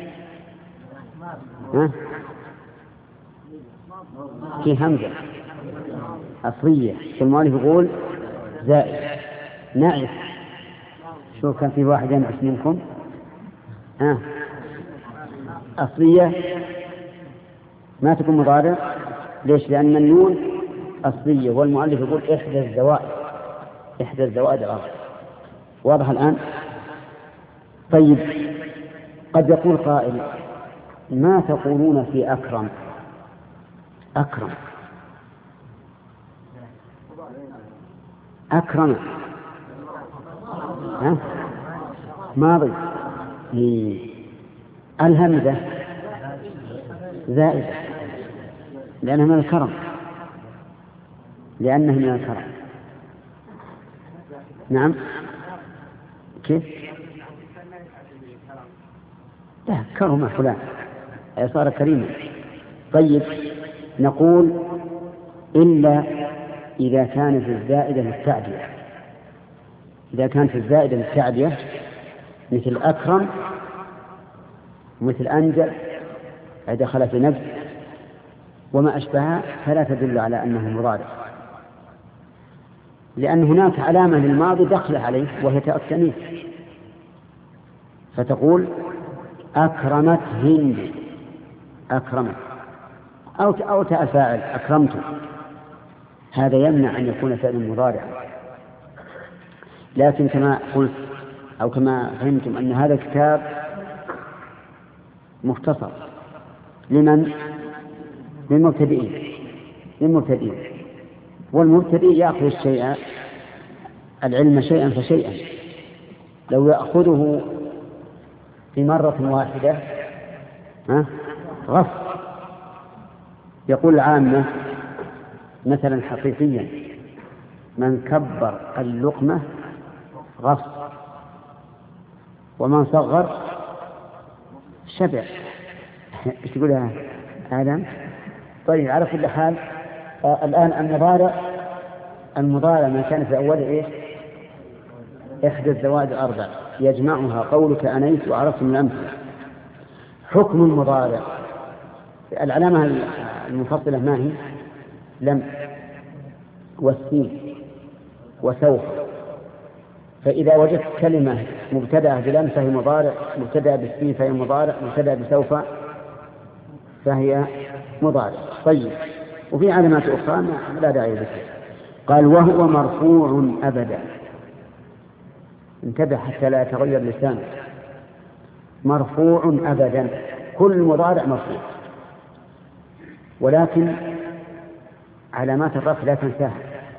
في همزة أصلية، والمؤلف يقول زائد. نعس، شو كان في واحد ينعس منكم؟ أصلية ما تكون مضارع. ليش؟ لأن النون أصلية، والمؤلف يقول إحدى الزوائد، إحدى الزوائد الأربع. واضح الآن؟ طيب قد يقول قائل ما تقولون في أكرم؟ أكرم أكرم ماضي، الهمزة زائدة لأنها من الكرم، لأنها من الكرم. نعم كيف؟ لا كرم فلان صار كريما. طيب نقول إلا إذا كانت الزائدة للتعدية. إذا كانت الزائدة للتعدية مثل أكرم ومثل أنجل دخل في نفس وما أشبهها فلا تدل على أنه مضارع، لأن هناك علامة للماضي دخل عليه وهي تاء التأنيث، فتقول أكرمت هند، أكرمت، أو تاء فاعل أكرمت، هذا يمنع أن يكون فعل مضارع. لكن كما قلت أو كما فهمتم أن هذا الكتاب مختصر لمن؟ للمبتدئين، والمبتدئ يأخذ الشيء العلم شيئا فشيئا. لو يأخذه في مرة واحدة غص. يقول العامة مثلا حقيقيا من كبر اللقمة غص، ومن صغر شبع. ايش تقولها آدم؟ طيب على كل حال الآن المضارع ما كان في أوله إيش؟ إحدى الزوائد الأربع يجمعها قولك أنيت وعرفت من الأمثلة. حكم المضارع العلامة المفصلة ما هي؟ لم والسين وسوف. فإذا وجدت كلمة مبتدأة بلم فهي مضارع، مبتدأة بالسين فهي مضارع، مبتدأة بسوف فهي مضارع. طيب وفي علامات أخرى لا داعي لها. قال وهو مرفوع أبدا. انتبه حتى لا يتغير لسانك. مرفوع أبدا، كل مضارع مرفوع، ولكن علامات الرفع لا تنساها،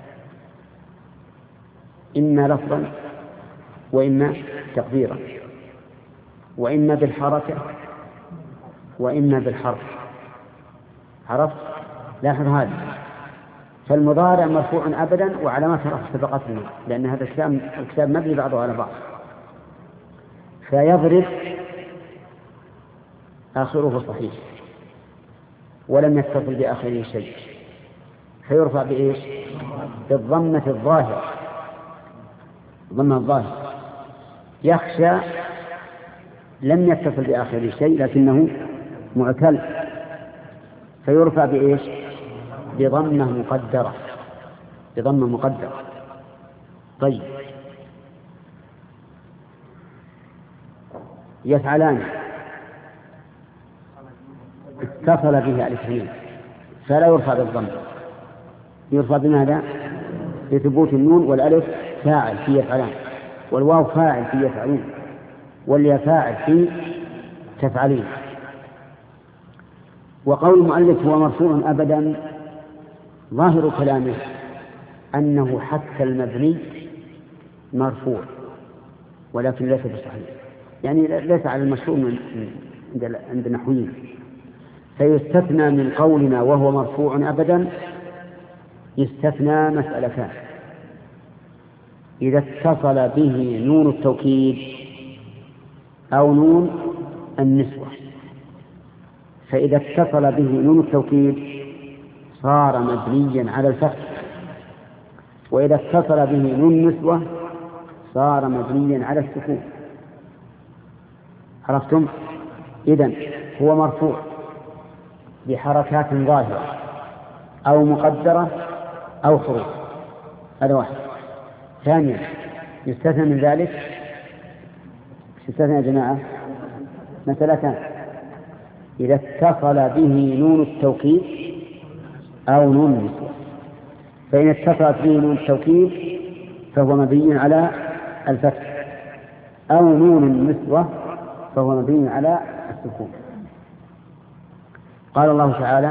إما لفظا وإما تقديرا وإما بالحركة وإما بالحرف. عرفت؟ لاحظ هذا. فالمضارع مرفوع أبدا وعلامات الرفع سبقتنا، لأن هذا الكتاب مبني بعضه على بعض. فيضرب آخره صحيح ولم يتصل بآخره شيء، فيرفع بإيش؟ بالضمة الظاهرة، ضمة الظاهر. يخشى لم يتصل بآخره شيء لكنه معتل، فيرفع بإيش؟ بضمة مقدرة، بضمة مقدرة. طيب يفعلان اتصل به الاثنين فلا يرفع بالضمة، يرفع بماذا؟ بثبوت النون، والألف فاعل في يفعلان، والواو فاعل في يفعلون، والياء فاعل في تفعلين. وقول المؤلف هو مرفوع أبدا ظاهر كلامه أنه حتى المبني مرفوع، ولكن ليس بصحيح، يعني ليس على المشروع عند النحويين. فيستثنى من قولنا وهو مرفوع أبدا يستثنى مسألتان: إذا اتصل به نون التوكيد أو نون النسوة. فإذا اتصل به نون التوكيد صار مبنيا على الفتح، وإذا اتصل به نون النسوة صار مبنيا على السكون. عرفتم؟ إذن هو مرفوع بحركات ظاهرة أو مقدرة أو حروف، هذا واحد. ثانيا يستثنى من ذلك، يستثنى يا جماعة مثلتان: إذا اتصل به نون التوكيد أو نون النسوة. فإن اتصلت به نون التوكيد فهو مبني على الفتح، أو نون النسوة فهو مبني على السكون. قال الله تعالى: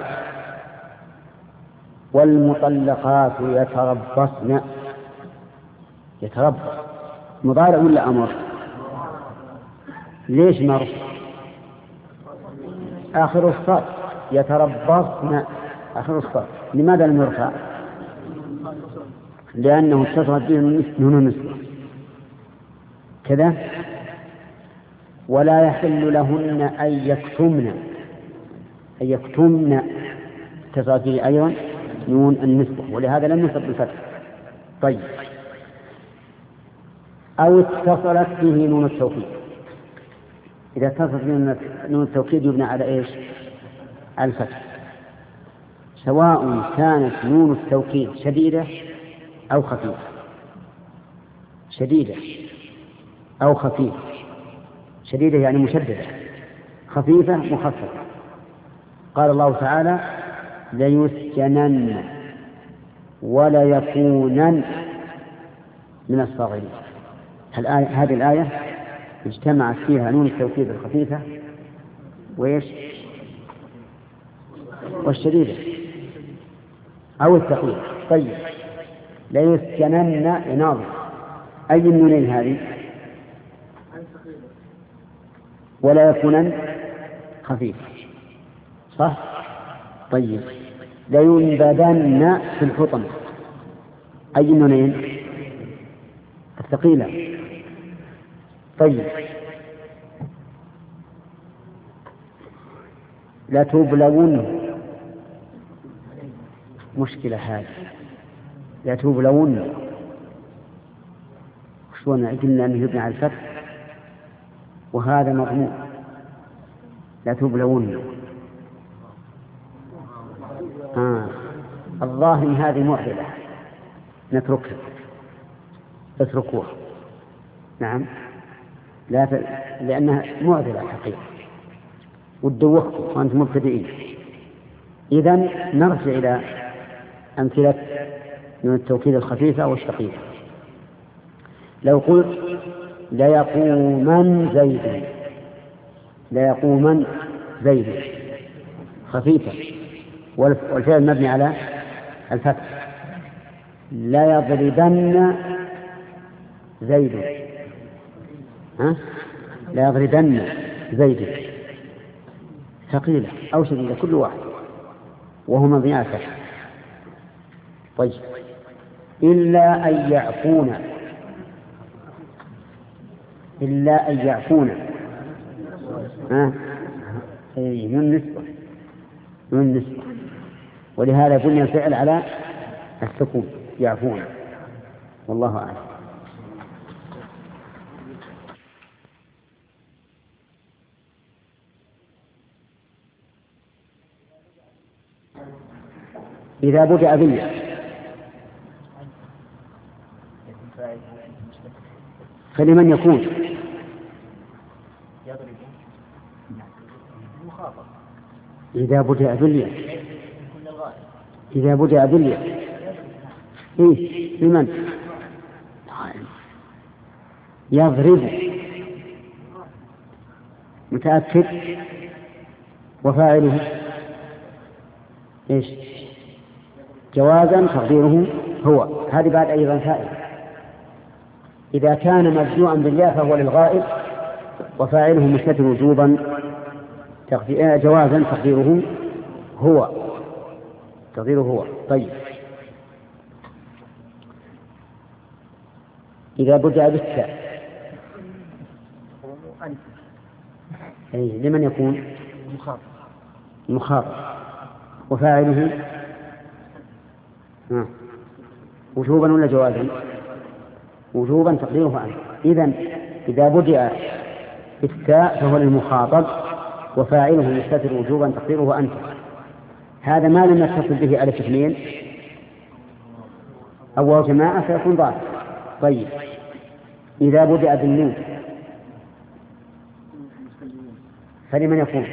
والمطلقات يتربصن. يتربص مضارع ولا أمر؟ ليش مرف؟ آخر الصاد يتربصن آخر الصاد. لماذا لم يرفع؟ لأنه اتصلت به نون النسوة كذا. ولا يحل لهن أن يكتمن اتصلت به أيضا نون النسوة، ولهذا لم يصب بالفتح. طيب، أو اتصلت به نون التوكيد. إذا اتصلت به نون التوكيد يبنى على إيش؟ على الفتح، سواء كانت نون التوكيد شديدة أو خفيفة. شديدة أو خفيفة. شديدة يعني مشددة، خفيفة مخففة. قال الله تعالى: ليسجنن ولا يكونن من الصاغرين. هذه الآية اجتمعت فيها نون التوكيد الخفيفة وإيش؟ والشديدة أو الثقيلة. طيب، ليسجنن يناظر أي النونين هذه؟ ولا يكونن خفيفة، صح؟ طيب، لينبذن في الحطمة أي النونين؟ الثقيلة. طيب، لتبلون. مشكلة هذه، لتبلون شلون؟ قلنا أنه يبنى على الفتح وهذا مضمون. لتبلون الظاهر هذه معضلة، نتركها، اتركوها. نعم، لأنها معضلة حقيقة ودوختوا وأنتم مبتدئين. إذن نرجع إلى أمثلة من التوكيد الخفيفة والثقيلة. لو قلت ليقومن زيد، ليقومن زيد خفيفة والفعل مبني على الفتح. لا يضربن زيد، لا يضربن زيد ثقيلة أو شديدة، كل واحد وهو مبني على الفتح. طيب، إلا أن يعفون، إلا أن يعفون من نسبة، ولهذا بني الفعل على السكون يعفون. والله أعلم. إذا بدأ بالله فلمن يكون؟ إذا بدأ بالله، إذا بدأ بالله لمن؟ يضرب متأكد وفاعله إيش؟ جوازا تقديره هو. هذه بعد أيضا فائدة. إذا كان مبدوءا بالياء فهو للغائب وفاعله مستتر وجوبا جوازا تقديره هو. طيب إذا بدأ بالتاء لمن يكون مخاطب وفاعله وجوبا ولا جوازا؟ وجوبا تقديره أنت. إذا بدأ بالتاء فهو للمخاطب وفاعله مستتر وجوبا تقديره أنت. هذا ما لم يتصل به ألف اثنين أو جماعة فيكون ضابط. طيب إذا بدأ بالنون فلمن يكون؟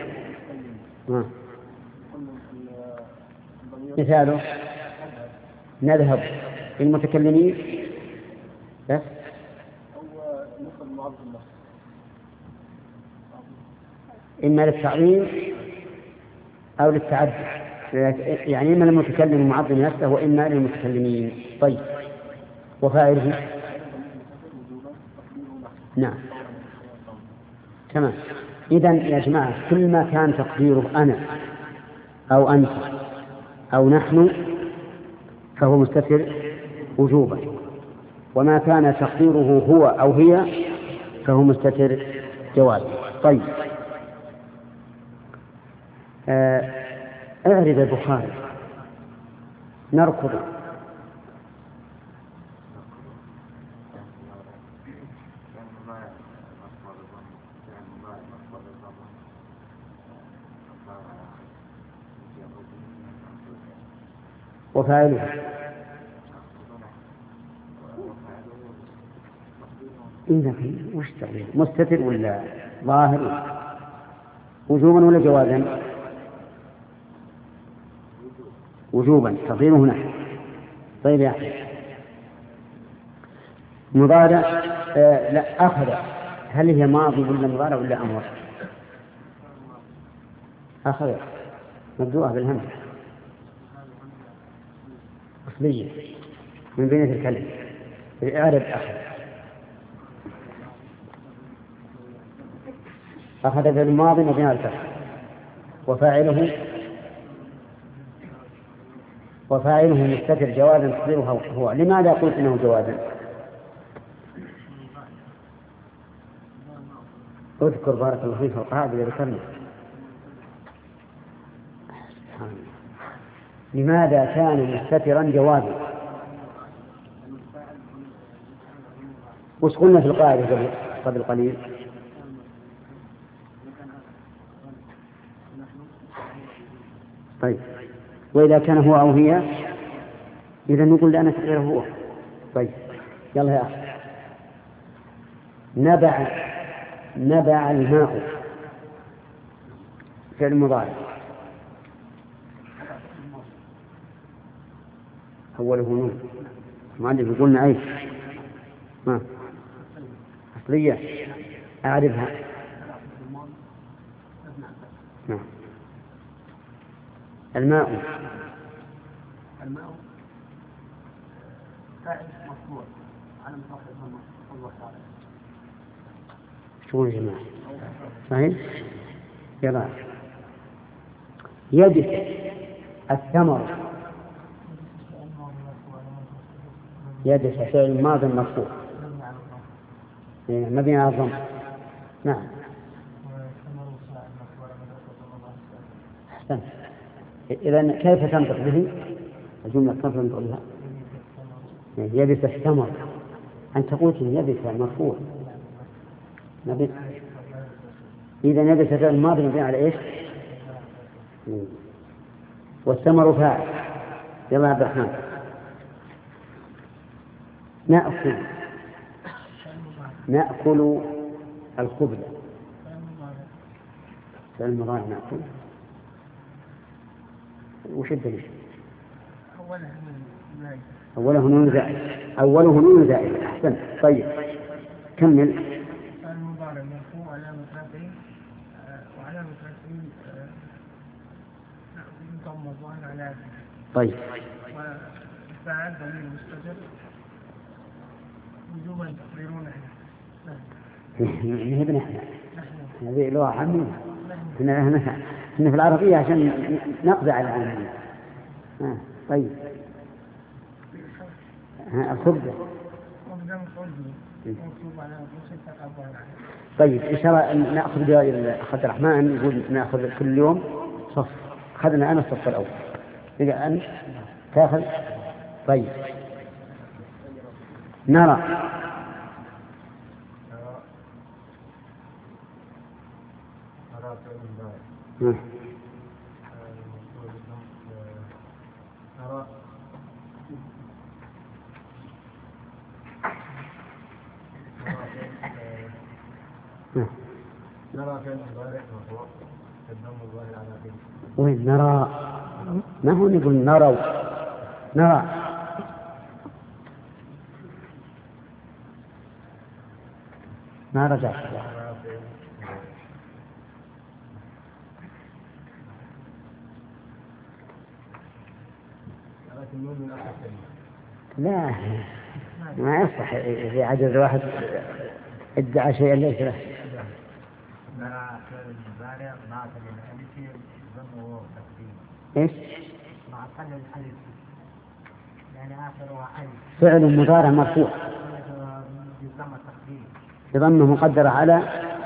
مثاله نذهب للمتكلمين بس إما للتعظيم أو للتعدي، يعني إما للمتكلم معظم نفسه وإما للمتكلمين. طيب وفاعله نعم تمام. إذن يا جماعة كل ما كان تقديره أنا أو أنت أو نحن فهو مستتر وجوبا، وما كان تقديره هو أو هي فهو مستتر جوازا. طيب اعرض البخاري نركض وفاعله إذا وش تقدير؟ مستتر ولا ظاهر؟ وجوبا ولا جوازا؟ وجوبا تقديره نحن. طيب يا أخي مضارع لا أخذ، هل هي ماضي ولا مضارع ولا أمر؟ أخذ مبدوءة بالهمزة أصلية من بينة الكلم. إعرب أخذ بالماضي مبني على الفتح وفاعله مستتر جوازا تقديره هو. لماذا قلت إنه جوازا؟ اذكر بارك الله فيك القاعدة اللي ذكرنا. لماذا كان مستترا جوازا؟ وش قلنا في القاعدة قبل قليل؟ طيب وإذا كان هو أو هي إذا نقول لأن تقديره هو. طيب يلا يا أخي نبع الماء فعل مضارع أوله نون معلم يقولنا أيش أصلية أعرفها نعم. الماء فاعل مرفوع على مصدر الله تعالى. شو يا جماعة صحيح؟ يلا يبس الثمر يبس فعل ماضي مرفوع مبني على الضم. نعم أحسنت. إذن كيف تنطق به الجملة؟ كيف تنطق بها؟ يبس الثمر. أنت قلت يبس مرفوع إذا يبس فعل ماضي مبني على إيش؟ والثمر فاعل. يلا عبد الرحمن نأكل الخبز. فعل مضارع نأكل. وش الدليل؟ أوله نون زائد. أحسن. طيب كمل. المضارع مرفوع علامة رفعه طيب والفاعل ضمير مستتر وجوبا تقديرون نحن هذه لغة عامية. احنا في العربية عشان نقضي على العامية. طيب الخبزة. طيب إن شاء الله نأخذ عبد الرحمن يقول نأخذ كل يوم صف. أخذنا أنا الصف الأول. إذا أنت تأخذ. طيب نرى نرى كان مضارع مرفوع الضم الظاهر على آخره. وين نرى؟ ما هو نقول نرى نرى ما رجع. لا ما يصح في عدد واحد ادعى شيئا ليس له. نرى فعل المضارع مع الألف ضمه تقديم. ايش؟ مع الألف يعني آخرها ألف. فعل مضارع مرفوع بضم التقديم. بضمه مقدرة على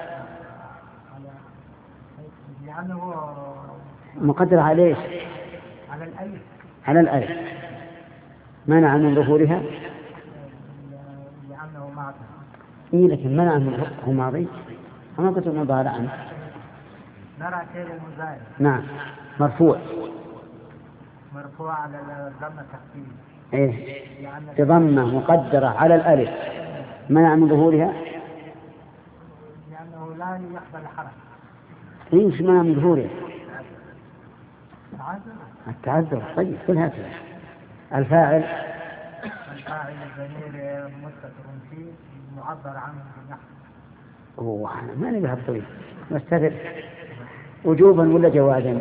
لأنه مقدرة على ايش؟ على الألف. على الألف. منع من ظهورها لأنه معطى. إيه لكن منع من ظهورها ماضي. أنا قلت مضارعا. نرى فعل المضارع. نعم مرفوع على الضم التقديم. إيه بضمة مقدرة على الألف. منع من ظهورها لأنه لا يقبل الحرف. إيش منع من ظهورها؟ التعذر. طيب كل هكذا. الفاعل الضمير مستتر فيه معبر عنه بالنحو. أنا ما نبي هالطويل مستتر وجوبا ولا جوازا؟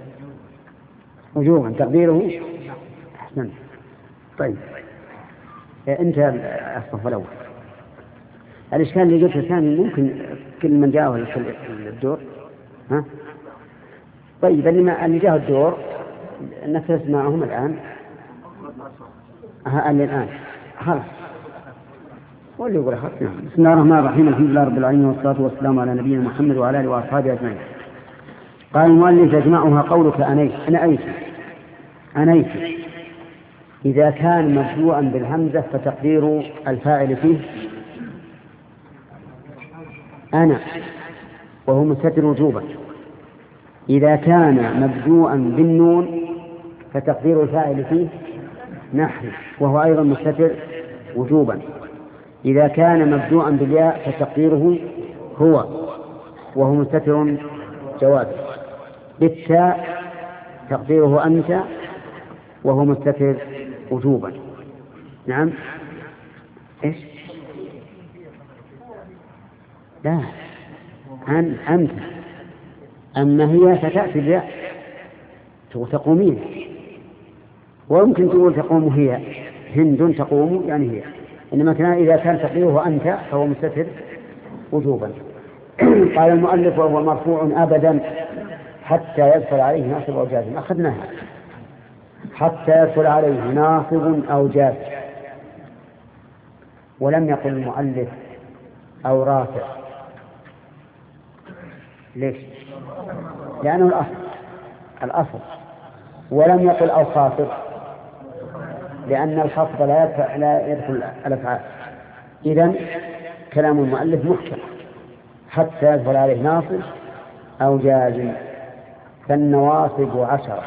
وجوبا تقديره. أحسن. طيب أنت الصف الأول. الإشكال اللي قلت الثاني ممكن كل من جاءه الدور. ها طيب اللي جاءه الدور نفس معهم الآن. الآن خلاص واللي يقول خلاص. بسم الله الرحمن الرحيم. الحمد لله رب العالمين والصلاة والسلام على نبينا محمد وعلى آله وأصحابه أجمعين. قال المؤلف يجمعها قولك أنيت إذا كان مبدوءا بالهمزة فتقدير الفاعل فيه أنا وهو مستتر وجوبا. إذا كان مبدوءا بالنون فتقدير الفاعل فيه نحن وهو أيضا مستتر وجوبا. إذا كان مبدوءا بالياء فتقديره هو وهو مستتر جوازا. بالتاء تقديره أنت وهو مستتر وجوبا. نعم إيش؟ لا أنت. أما هي فتأتي بالياء تقومين ويمكن تقول تقوم هي هند تقوم يعني هي. إنما إذا كان تقديره أنت فهو مستتر وجوبا. قال المؤلف وهو مرفوع أبدا حتى يدخل عليه ناصب أو جازم. أخذناها حتى يدخل عليه ناصب أو جازم ولم يقل المؤلف أو رافع. ليش؟ لأنه الأصل. ولم يقل أو خاطب لأن الخفض لا يدخل الأفعال. إذن كلام المؤلف محكم حتى يدخل عليه ناصب أو جازم. فالنواصب 10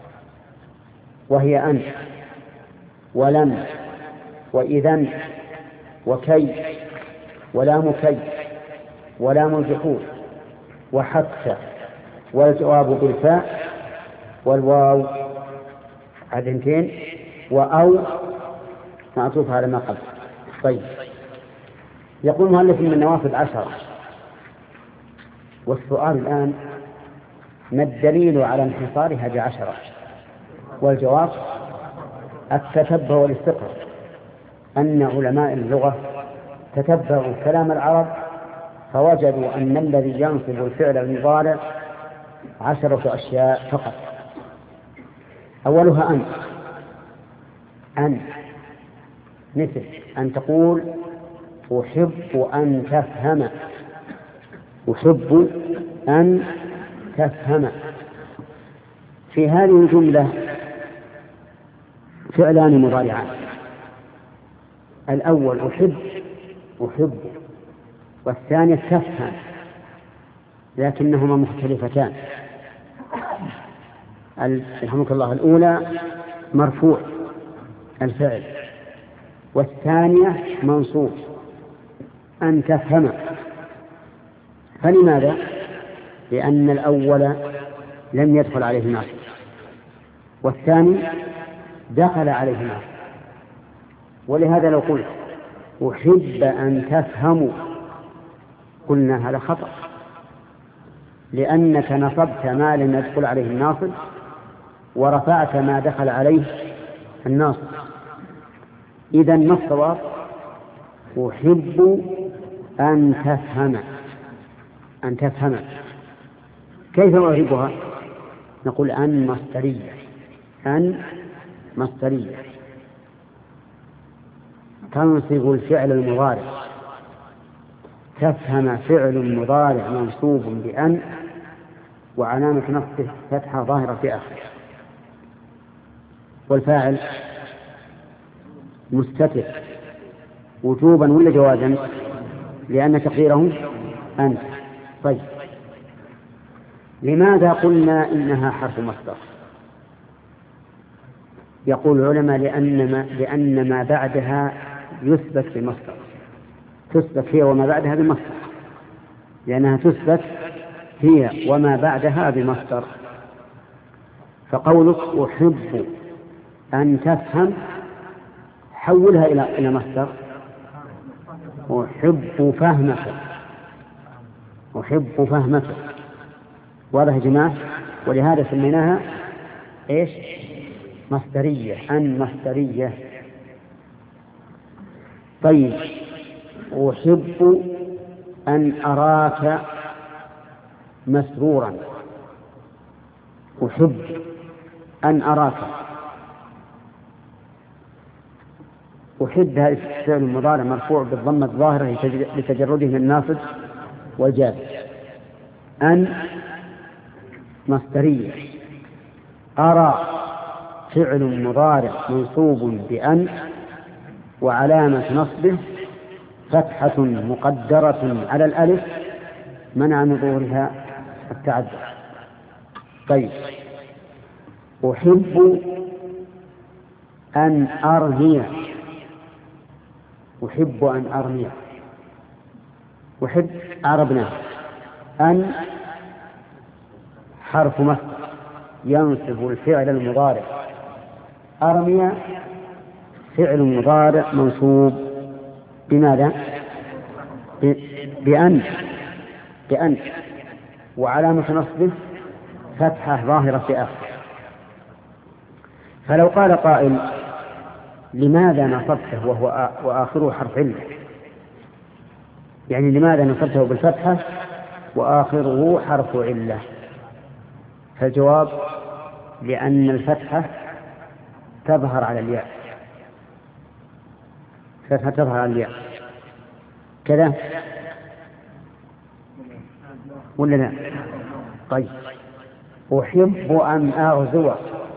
وهي أن ولم وإذن وكي ولام كي ولام الجحود وحتى والجواب بالفاء والواو عدنتين وأو معطوف على ما قبل. طيب يقول المؤلف من النواصب 10. والسؤال الآن ما الدليل على انحصارها ب10؟ والجواب التتبع والاستقراء، أن علماء اللغة تتبعوا كلام العرب فوجدوا أن الذي ينصب الفعل المضارع 10 أشياء فقط. أولها أن مثل أن تقول أحب أن تفهم، أحب أن تفهم. في هذه الجملة فعلان مضارعان، الأول أحب والثاني تفهم، لكنهما مختلفتان. رحمك الله، الأولى مرفوع الفعل، والثانية منصوب أن تفهم. فلماذا؟ لأن الأول لم يدخل عليه ناصب، والثاني دخل عليه ناصب. ولهذا لو قلت أحب أن تفهموا قلنا هذا خطأ، لأنك نصبت ما لم يدخل عليه الناصب ورفعت ما دخل عليه الناصب. إذن ما الصواب؟ أحب أن تفهم، أن تفهم. كيف أعربها؟ نقول أن مصدرية، أن مصدرية تنصب الفعل المضارع. تفهم فعل مضارع منصوب بأن وعلامة نصبه فتحة ظاهرة في آخره، والفاعل مستتر وجوبا ولا جوازا؟ لأن تقديره أنت. طيب، لماذا قلنا إنها حرف مصدر؟ يقول العلماء لأن ما بعدها يثبت بمصدر، تثبت هي وما بعدها بمصدر، لأنها تثبت هي وما بعدها بمصدر. فقولك أحب أن تفهم حولها إلى مصدر، أحب فهمك، أحب فهمك. واضح يا جماعة؟ ولهذا سميناها إيش؟ مصدرية، أن مصدرية. طيب، أحب أن أراك مسرورا، أحب أن أراك. أحب هذا الفعل المضارع مرفوع بالضمة الظاهرة لتجرده من الناصب والجازم. أن مصدرية. أرى فعل مضارع منصوب بأن وعلامة نصبه فتحة مقدرة على الألف منع من ظهورها التعدد. طيب، أحب أن أرمي، أحب أن أرمي، أحب عربنا. أن حرف مصدر ينصب الفعل المضارع، أرمي فعل مضارع منصوب بماذا؟ بأن وعلامة نصبه فتحة ظاهرة في آخره. فلو قال قائل لماذا نصبته وآخره حرف علة؟ يعني لماذا نصبته بالفتحة وآخره حرف علة؟ فالجواب لأن الفتحة تظهر على الياء، فتحة تظهر على الياء كذا ولا لا؟ طيب، أحب أن أغزو،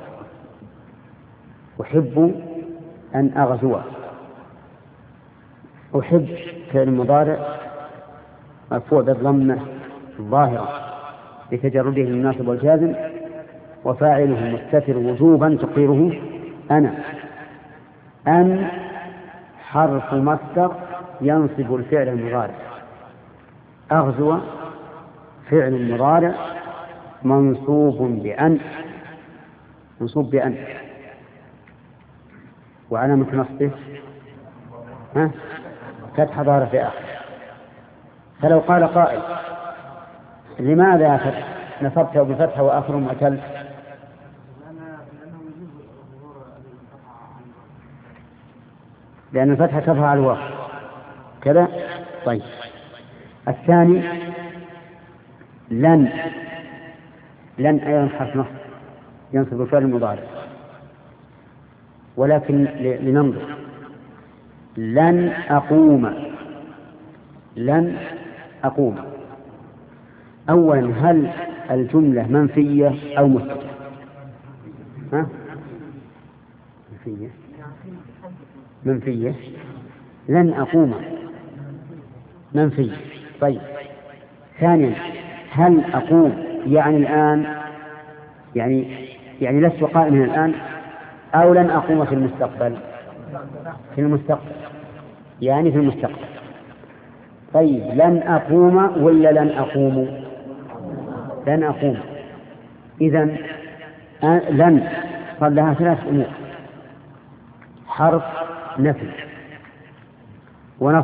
أحب أن أغزو. أحب فعل مضارع مرفوع بالضمة الظاهرة لتجرده من الناصب والجازم، وفاعله مستتر وجوبا تقديره أنا. أن حرف مصدر ينصب الفعل المضارع، أغزو فعل مضارع منصوب بأن، منصوب بأن وعلامة نصبه فتحة ظاهرة في آخر. فلو قال قائل لماذا نصبته بفتحة وآخر معتل؟ لأن الفتحة تظهر على الواو كذا. طيب الثاني لن أيضا حرف نصب ينصب الفعل المضارع، ولكن لننظر. لن أقوم. أولا هل الجملة منفية أو مثبتة؟ منفية. لن أقوم منفي. طيب ثانيا هل أقوم يعني الآن، يعني لست قائما الآن، أو لن أقوم في المستقبل؟ في المستقبل، يعني في المستقبل. طيب لن أقوم ولا لن أقوم؟ لن أقوم. إذن لن صار لها ثلاث أمور: حرف نفي ونصب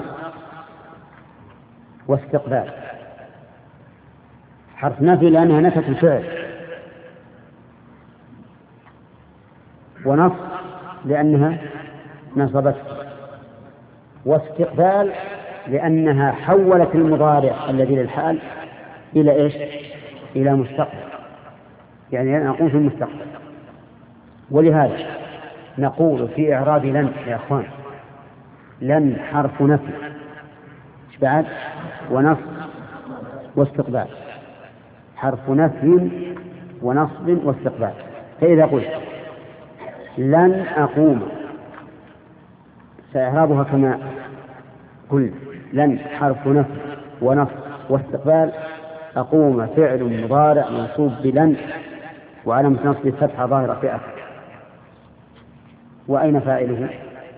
واستقبال. حرف نفي لأنها نفت الفعل، ونصب لأنها نصبته، واستقبال لأنها حولت المضارع الذي للحال إلى إيش؟ إلى مستقبل، يعني أن أقوم في المستقبل. ولهذا نقول في إعراب لن يا أخوان: لن حرف نفي بعد ونصب واستقبال، حرف نفي ونصب واستقبال. فإذا قلت لن أقوم سإعرابها كما قلت: لن حرف نفي ونصب واستقبال، أقوم فعل مضارع منصوب بلن وعلامة نصب فتحة ظاهرة في آخره. وأين فاعله؟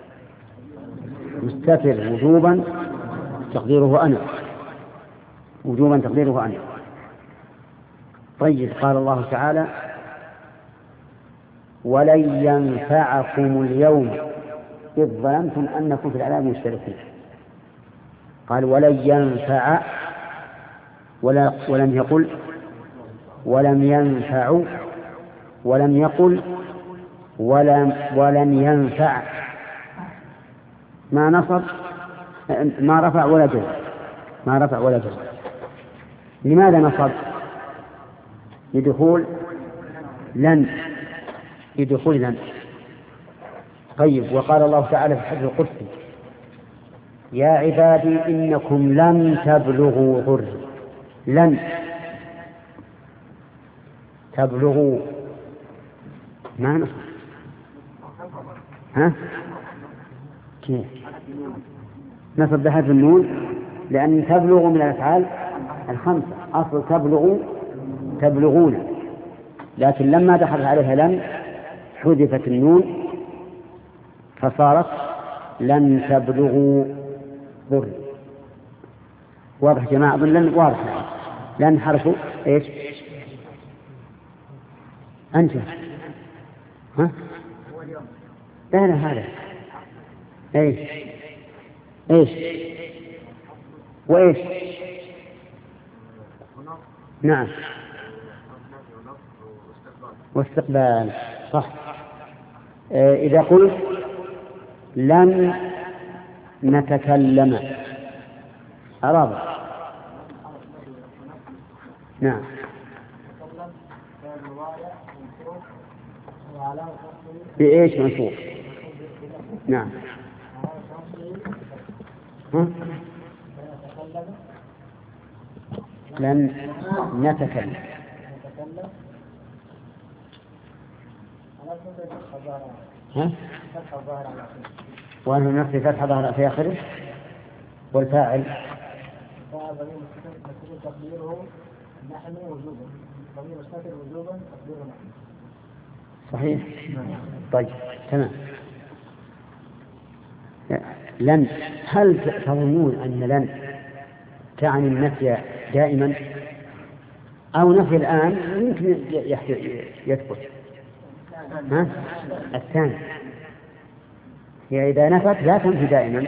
مستتر وجوبا تقديره أنا، وجوبا تقديره أنا. طيب قال الله تعالى: ولن ينفعكم اليوم إذ ظلمتم أنكم في العذاب مشتركون. قال ولن ينفع، ولم يقل ولم ينفع، ولم يقل ولن ينفع، ما نصب، ما رفع ولا جر، ما رفع ولا جر. لماذا نصب؟ لدخول لن، لدخول لن. طيب وقال الله تعالى في الحديث القدسي: يا عبادي إنكم لن تبلغوا ضري. لن تبلغوا ما نصب. كيف نصب بحذف النون؟ لأن تبلغ من الأفعال الخمسة، أصل تبلغون، لكن لما دخلت عليها لن حذفت النون فصارت لن تبلغوا ضر. واضح يا جماعة؟ لن واضح. لن حرف ايش؟ أنت لا هذا ايش وايش؟ نعم واستقبال، صح. إذا قلت لن نتكلم أراد، نعم بإيش منصوب؟ نعم لن نتكلم وأنه نفس فتحة ظاهرة في آخره. والفاعل تقديره نحن وجوبا، ضمير مستتر وجوبا تقديره نحن. صحيح. طيب تمام. لن، هل تظنون أن لن تعني النفي دائما أو نفي الآن يمكن يثبت؟ الثاني هي إذا نفت لا تنفي دائما.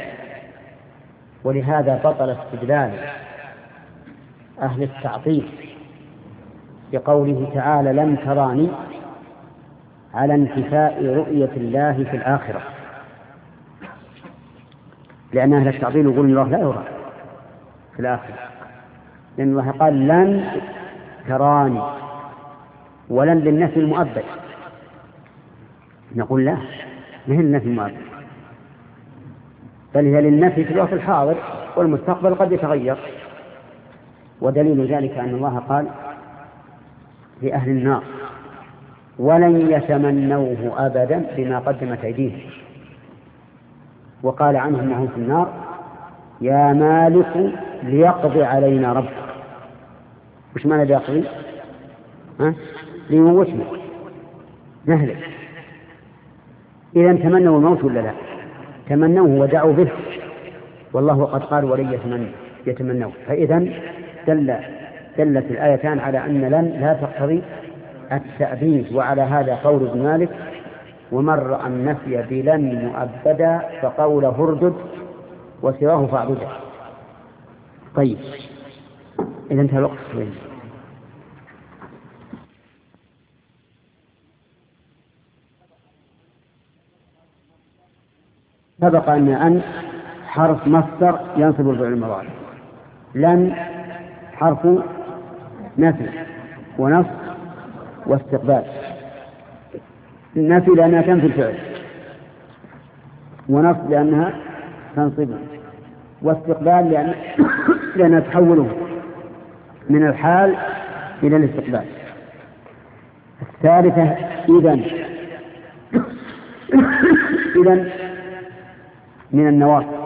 ولهذا بطل استدلال أهل التعطيل بقوله تعالى لن تراني على انتفاء رؤية الله في الآخرة، لأن أهل التعطيل يقولون الله لا يرى في الآخرة، لأن الله قال لن تراني، ولن للنفي المؤبد. نقول لا، ما هي النفي المؤبد، بل هي للنفي في الوقت الحاضر، والمستقبل قد يتغير. ودليل ذلك أن الله قال لأهل النار ولن يتمنوه أبدا بما قدمت أيديهم، وقال عنهم وهم في النار يا مالك ليقضي علينا ربك. وش معنى ليقضي؟ ليموتنا نهلك. إذا تمنوا الموت ولا لا؟ تمنوه ودعوا به، والله قد قال ولن يتمنوه. فإذا دلت الآيتان على أن لن لا تقتضي التأبيد، وعلى هذا قول ابن مالك ومن رأى النفي بلن مؤبدا فقوله اردد وسواه فاعبده. طيب إذا انتهى الوقت. سبق أن حرف مصدر ينصب الفعل المضارع، لن حرف نفي ونصب واستقبال. النفي لأنها تنفي الفعل، ونصب لأنها تنصبه، واستقبال لأنها تحوله من الحال إلى الاستقبال. الثالثة إذن من النواصب،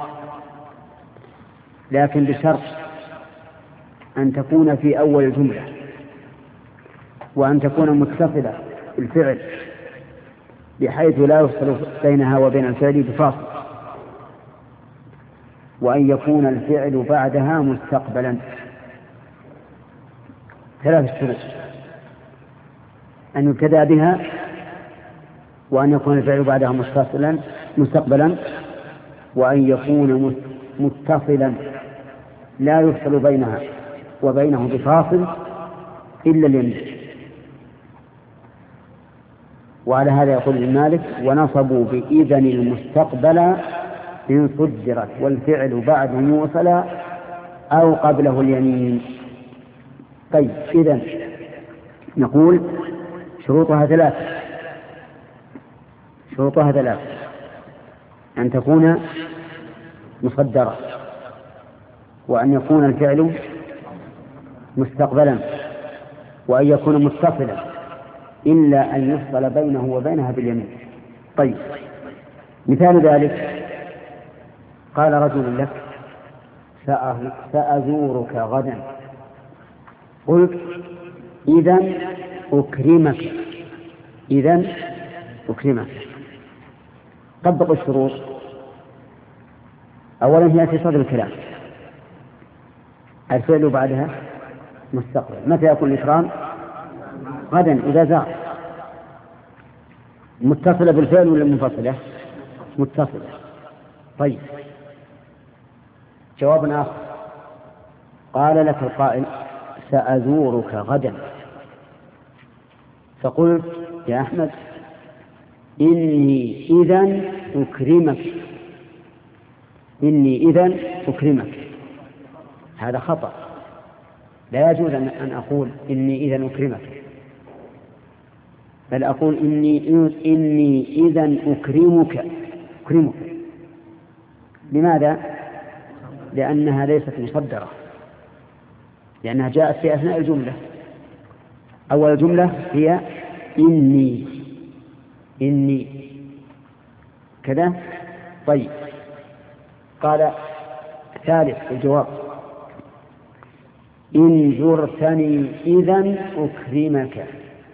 لكن بشرط أن تكون في أول الجملة، وأن تكون متصلة بالفعل بحيث لا يفصل بينها وبين الفعل بفاصل، وأن يكون الفعل بعدها مستقبلا. ثلاث شروط: أن يبتدأ بها، وأن يكون الفعل بعدها مستقبلا، وأن يكون متصلا لا يفصل بينها وبينه بفاصل إلا اليمين. وعلى هذا يقول ابن مالك ونصبوا بإذن المستقبل إن صدرت والفعل بعد موصلا أو قبله اليمين. طيب إذن نقول شروطها ثلاث: أن تكون مصدرة، وأن يكون الفعل مستقبلا، وأن يكون متصلا إلا أن يفصل بينه وبينها باليمين. طيب مثال ذلك قال رجل لك سأزورك غدا، قلت إذن أكرمك. طبق الشروط. أولا هي في صدر الكلام، الفعل بعدها مستقبل. متى يكون الإكرام؟ غدا إذا زار. متصلة بالفعل ولا منفصلة؟ متصلة. طيب جواب آخر، قال لك القائل سأزورك غدا، فقلت يا أحمد إني إذن أكرمك. هذا خطأ، لا يجوز أن أقول إني إذن أكرمك، بل أقول إني إذن أكرمك. لماذا؟ لأنها ليست مصدرة، لأنها جاءت في أثناء الجملة. أول الجملة هي إني كذا. طيب قال ثالث الجواب إن زرتني إذن أكرمك.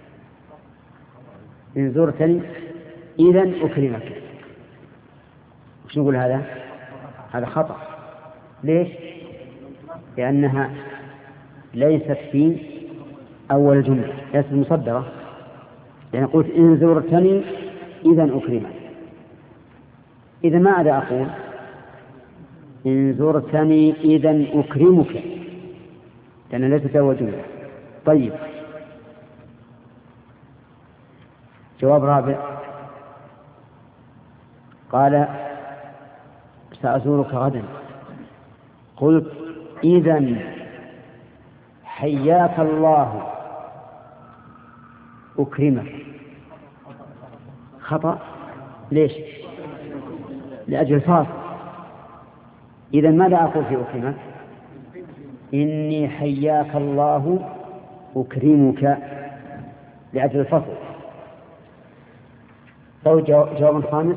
إن زرتني إذن أكرمك. وش نقول هذا؟ هذا خطأ. ليش؟ لأنها ليست في أول الجملة، ليست مصدرة. يعني قلت إن زرتني إذن أكرمك. إذا ماذا أقول؟ إن زرتني إذن أكرمك، لأنها ليست أول جملة. طيب جواب رابع: قال: سأزورك غدا. قلت: إذن حياك الله أكرمك. خطأ. ليش؟ لأجل الفاصل. إذن ماذا أقول في أكرمك؟ إني حياك الله أكرمك لأجل الفصل. طيب، جواب خامس: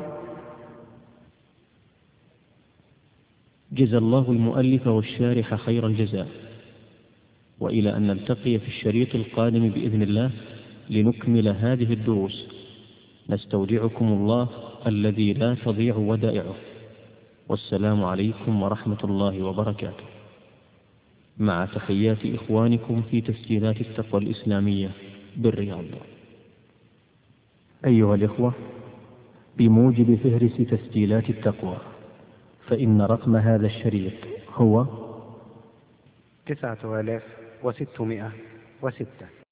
جزى الله المؤلف والشارح خير الجزاء، وإلى أن نلتقي في الشريط القادم بإذن الله لنكمل هذه الدروس، نستودعكم الله الذي لا تضيع ودائعه، والسلام عليكم ورحمة الله وبركاته، مع تحيات إخوانكم في تسجيلات التقوى الإسلامية بالرياض. أيها الإخوة، بموجب فهرس تسجيلات التقوى، فإن رقم هذا الشريط هو 9606.